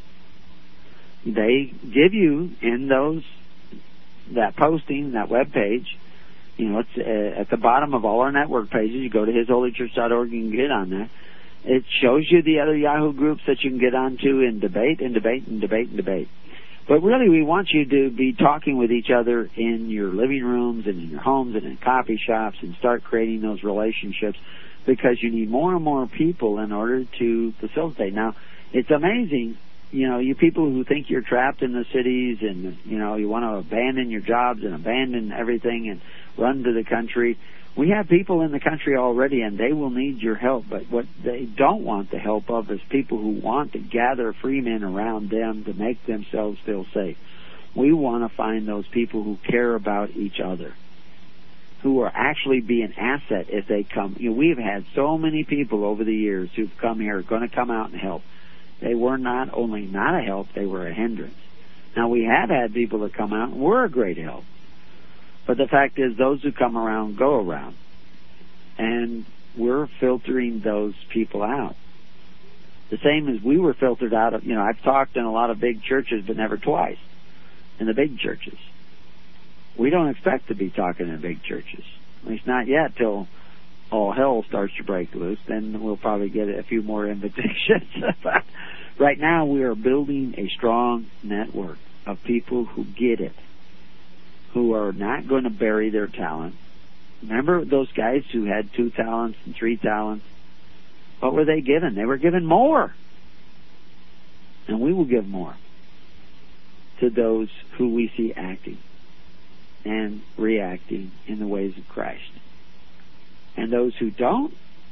they give you in those, that posting, that web page, you know, it's uh, at the bottom of all our network pages. You go to his holy church dot org, you can get on there. It shows you the other Yahoo groups that you can get onto and debate and debate and debate and debate. But really, we want you to be talking with each other in your living rooms and in your homes and in coffee shops, and start creating those relationships, because you need more and more people in order to facilitate. Now, it's amazing, you know, you people who think you're trapped in the cities and, you know, you want to abandon your jobs and abandon everything and run to the country. We have people in the country already, and they will need your help. But what they don't want the help of is people who want to gather free men around them to make themselves feel safe. We want to find those people who care about each other, who are actually be an asset if they come. You know, we've had so many people over the years who've come here, going to come out and help. They were not only not a help, they were a hindrance. Now, we have had people that come out and were a great help. But the fact is, those who come around go around. And we're filtering those people out. The same as we were filtered out of, you know, I've talked in a lot of big churches, but never twice in the big churches. We don't expect to be talking in big churches. At least not yet, till all hell starts to break loose. Then we'll probably get a few more invitations. But right now, we are building a strong network of people who get it, who are not going to bury their talent. Remember those guys who had two talents and three talents? What were they given? They were given more. And we will give more to those who we see acting and reacting in the ways of Christ. And those who don't,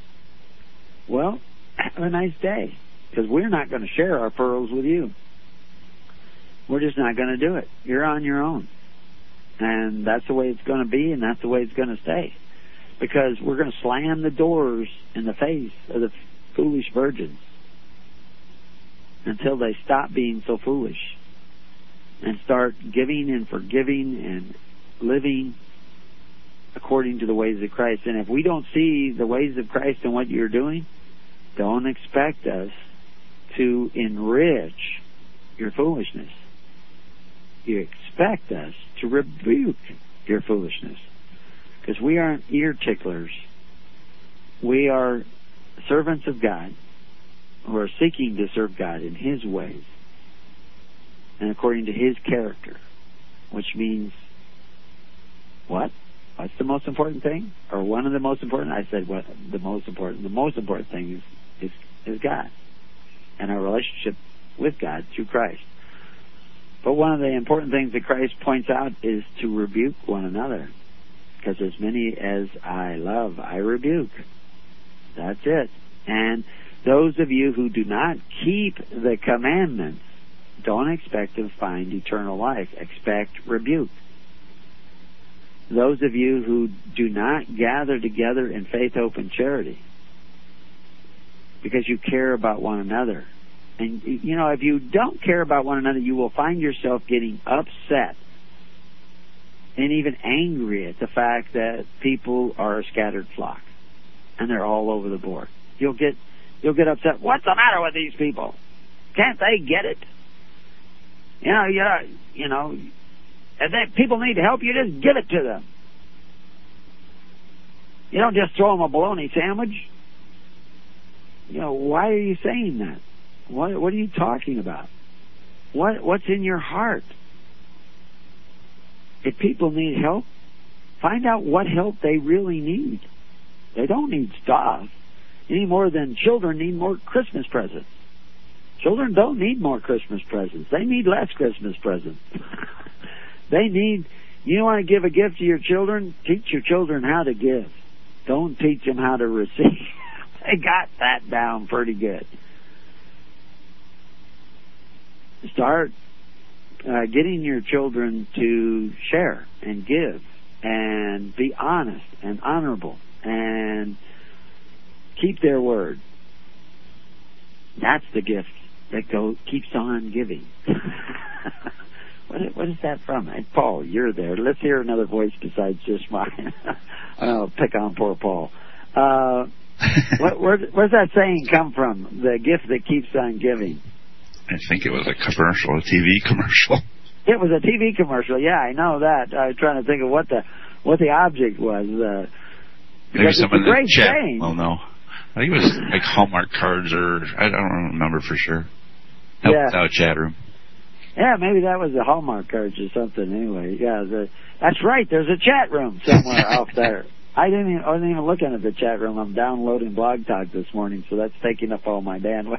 well, have a nice day, because we're not going to share our pearls with you. We're just not going to do it. You're on your own. And that's the way it's going to be, and that's the way it's going to stay. Because we're going to slam the doors in the face of the foolish virgins until they stop being so foolish and start giving and forgiving and living according to the ways of Christ. And if we don't see the ways of Christ in what you're doing, don't expect us to enrich your foolishness. You expect us to rebuke your foolishness. Because we aren't ear ticklers. We are servants of God who are seeking to serve God in His ways and according to His character, which means what? What's the most important thing? Or one of the most important? I said what the most important. The most important thing is, is, is God and our relationship with God through Christ. But one of the important things that Christ points out is to rebuke one another. Because as many as I love, I rebuke. That's it. And those of you who do not keep the commandments, don't expect to find eternal life. Expect rebuke. Those of you who do not gather together in faith, hope, and charity, because you care about one another. And, you know, if you don't care about one another, you will find yourself getting upset and even angry at the fact that people are a scattered flock and they're all over the board. You'll get you'll get upset. What's the matter with these people? Can't they get it? You know, you know, you know, if they, people need help, you just give it to them. You don't just throw them a bologna sandwich. You know, why are you saying that? What What are you talking about? What What's in your heart? If people need help, find out what help they really need. They don't need stuff any more than children need more Christmas presents. Children don't need more Christmas presents. They need less Christmas presents. They need, you want to give a gift to your children? Teach your children how to give. Don't teach them how to receive. They got that down pretty good. Start uh, getting your children to share and give and be honest and honorable and keep their word. That's the gift that go, keeps on giving. what, what is that from? Hey, Paul, you're there. Let's hear another voice besides just mine. I'll pick on poor Paul. Uh, what, where, where's that saying come from? The gift that keeps on giving. I think it was a commercial, a T V commercial. It was a T V commercial. Yeah, I know that. I was trying to think of what the what the object was. Uh, Maybe someone in the chat saying. will know. I think it was like Hallmark cards, or I don't remember for sure. Help yeah. out chat room. Yeah, maybe that was the Hallmark cards or something. Anyway, yeah, the, that's right. There's a chat room somewhere out there. I didn't even, I wasn't even looking at the chat room. I'm downloading Blog Talk this morning, so that's taking up all my bandwidth.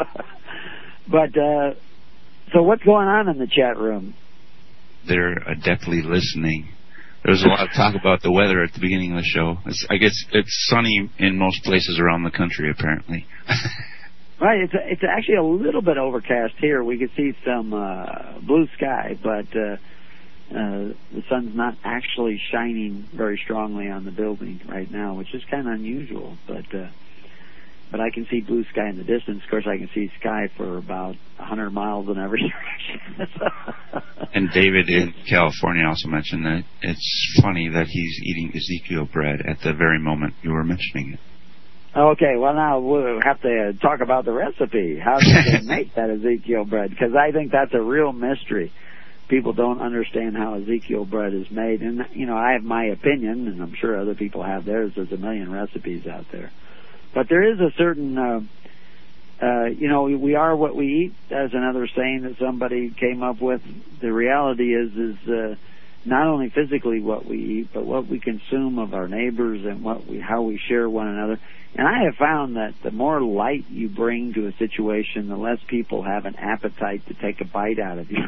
But uh, so what's going on in the chat room? They're adeptly listening. There was a lot of talk about the weather at the beginning of the show. It's, I guess it's sunny in most places around the country, apparently. Right. It's a, it's actually a little bit overcast here. We could see some uh, blue sky, but uh, uh, the sun's not actually shining very strongly on the building right now, which is kind of unusual. But uh, but I can see blue sky in the distance. Of course, I can see sky for about one hundred miles in every direction. And David in California also mentioned that it's funny that he's eating Ezekiel bread at the very moment you were mentioning it. Okay, well, now we'll have to talk about the recipe. How did they make that Ezekiel bread? Because I think that's a real mystery. People don't understand how Ezekiel bread is made. And, you know, I have my opinion, and I'm sure other people have theirs. There's a million recipes out there. But there is a certain, uh, uh, you know, we are what we eat. That's another saying that somebody came up with. The reality is, is uh, not only physically what we eat, but what we consume of our neighbors and what we, how we share one another. And I have found that the more light you bring to a situation, the less people have an appetite to take a bite out of you.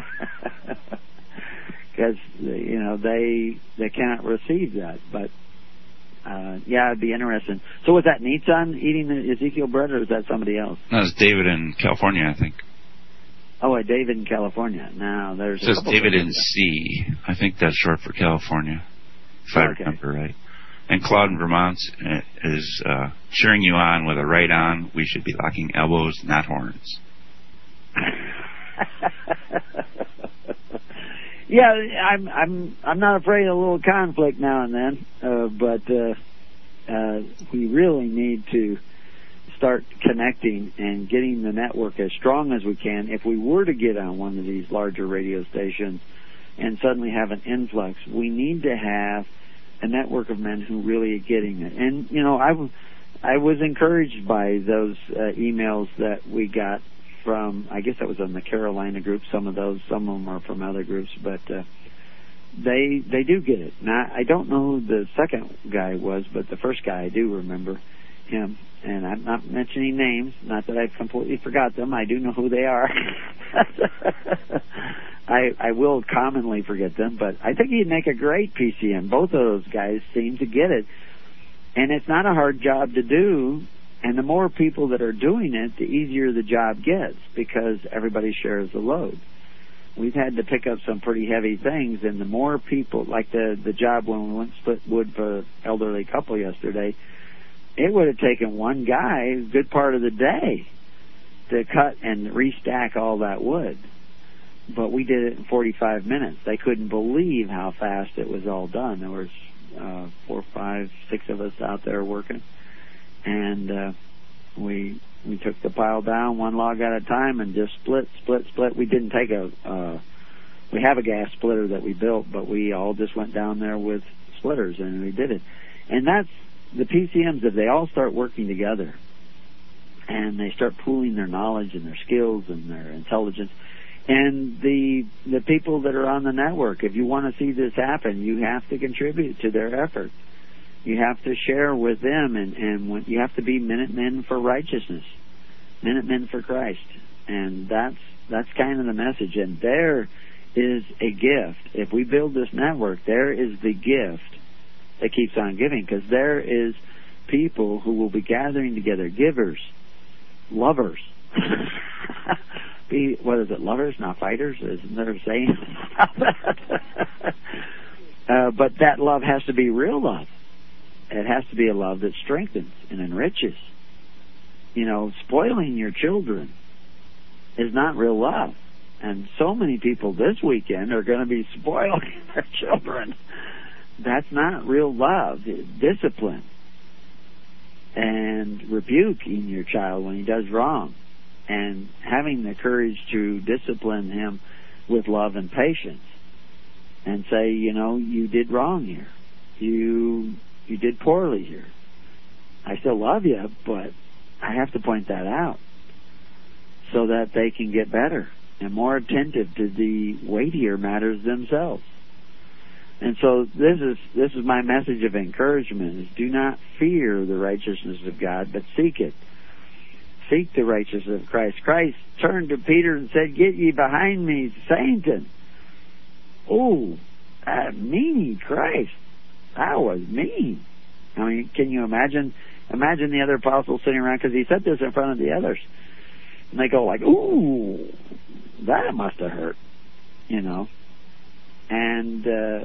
Because, you know, they they cannot receive that. But, uh, yeah, it'd be interesting. So was that Nitzan eating the Ezekiel bread, or is that somebody else? No, it's David in California, I think. Oh, a David in California. Now, there's it says David in C. I think that's short for California, if I okay. remember right. And Claude in Vermont is uh, cheering you on with a right on. We should be locking elbows, not horns. Yeah, I'm I'm I'm not afraid of a little conflict now and then, uh, but uh, uh, we really need to start connecting and getting the network as strong as we can. If we were to get on one of these larger radio stations and suddenly have an influx, we need to have a network of men who really are getting it. And, you know, I, w- I was encouraged by those uh, emails that we got from, I guess that was on the Carolina group, some of those, some of them are from other groups, but uh, they they do get it. Now, I don't know who the second guy was, but the first guy, I do remember him. And I'm not mentioning names, not that I've completely forgot them. I do know who they are. I I will commonly forget them, but I think he'd make a great P C M. Both of those guys seem to get it. And it's not a hard job to do, and the more people that are doing it, the easier the job gets, because everybody shares the load. We've had to pick up some pretty heavy things, and the more people, like the, the job when we went split wood for an elderly couple yesterday, it would have taken one guy a good part of the day to cut and restack all that wood. But we did it in forty-five minutes. They couldn't believe how fast it was all done. There was uh, four, five, six of us out there working. And uh, we we took the pile down one log at a time and just split, split, split. We didn't take a... Uh, we have a gas splitter that we built, but we all just went down there with splitters, and we did it. And that's the P C Ms, if they all start working together and they start pooling their knowledge and their skills and their intelligence, and the the people that are on the network, if you want to see this happen, you have to contribute to their effort. You have to share with them, and, and when, you have to be Minutemen for righteousness, Minutemen for Christ. And that's that's kind of the message. And there is a gift. If we build this network, there is the gift that keeps on giving, because there is people who will be gathering together, givers, lovers. Be, what is it, lovers, not fighters? Isn't there a saying? uh, but that love has to be real love. It has to be a love that strengthens and enriches. You know, spoiling your children is not real love. And so many people this weekend are going to be spoiling their children. That's not real love. It's discipline and rebuking your child when he does wrong, and having the courage to discipline him with love and patience, and say, you know, you did wrong here. You you did poorly here. I still love you, but I have to point that out so that they can get better and more attentive to the weightier matters themselves. And so this is this is my message of encouragement, is do not fear the righteousness of God, but seek it. Seek the righteousness of Christ. Christ turned to Peter and said, "Get ye behind me, Satan." Oh, that meanie Christ. That was mean. I mean, can you imagine imagine the other apostles sitting around, because he said this in front of the others. And they go like, ooh, that must have hurt, you know. And, uh,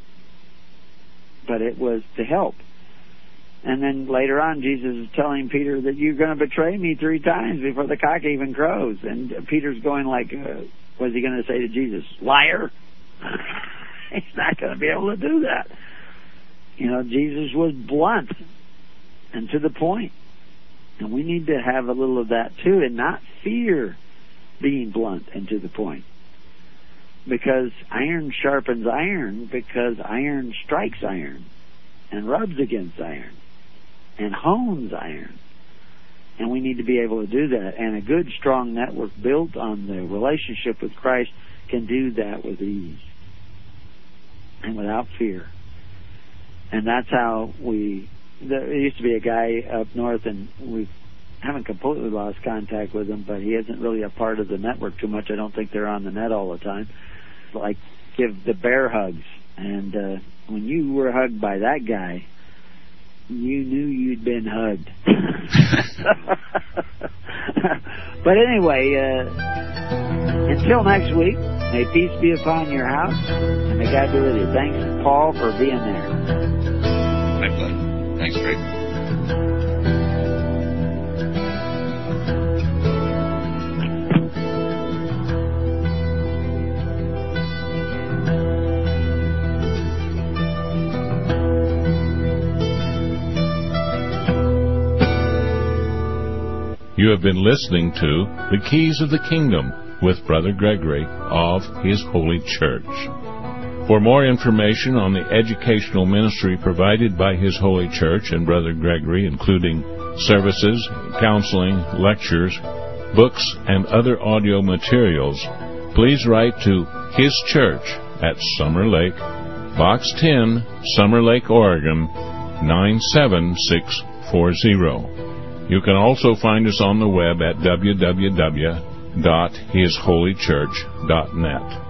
but it was to help. And then later on, Jesus is telling Peter that you're going to betray me three times before the cock even crows. And Peter's going like, uh, what's he going to say to Jesus? Liar! He's not going to be able to do that. You know, Jesus was blunt and to the point. And we need to have a little of that too, and not fear being blunt and to the point. Because iron sharpens iron, because iron strikes iron and rubs against iron and hones iron. And we need to be able to do that. And a good, strong network built on the relationship with Christ can do that with ease and without fear. And that's how we... There used to be a guy up north, and we haven't completely lost contact with him, but he isn't really a part of the network too much. I don't think they're on the net all the time. Like, give the bear hugs. And uh, when you were hugged by that guy, you knew you'd been hugged. But anyway, uh, until next week, may peace be upon your house, and may God be with you. Thanks, Paul, for being there. My pleasure. Thanks, Greg. You have been listening to The Keys of the Kingdom with Brother Gregory of His Holy Church. For more information on the educational ministry provided by His Holy Church and Brother Gregory, including services, counseling, lectures, books, and other audio materials, please write to His Church at Summer Lake, Box ten, Summer Lake, Oregon, nine seven six four zero. You can also find us on the web at w w w dot his holy church dot net.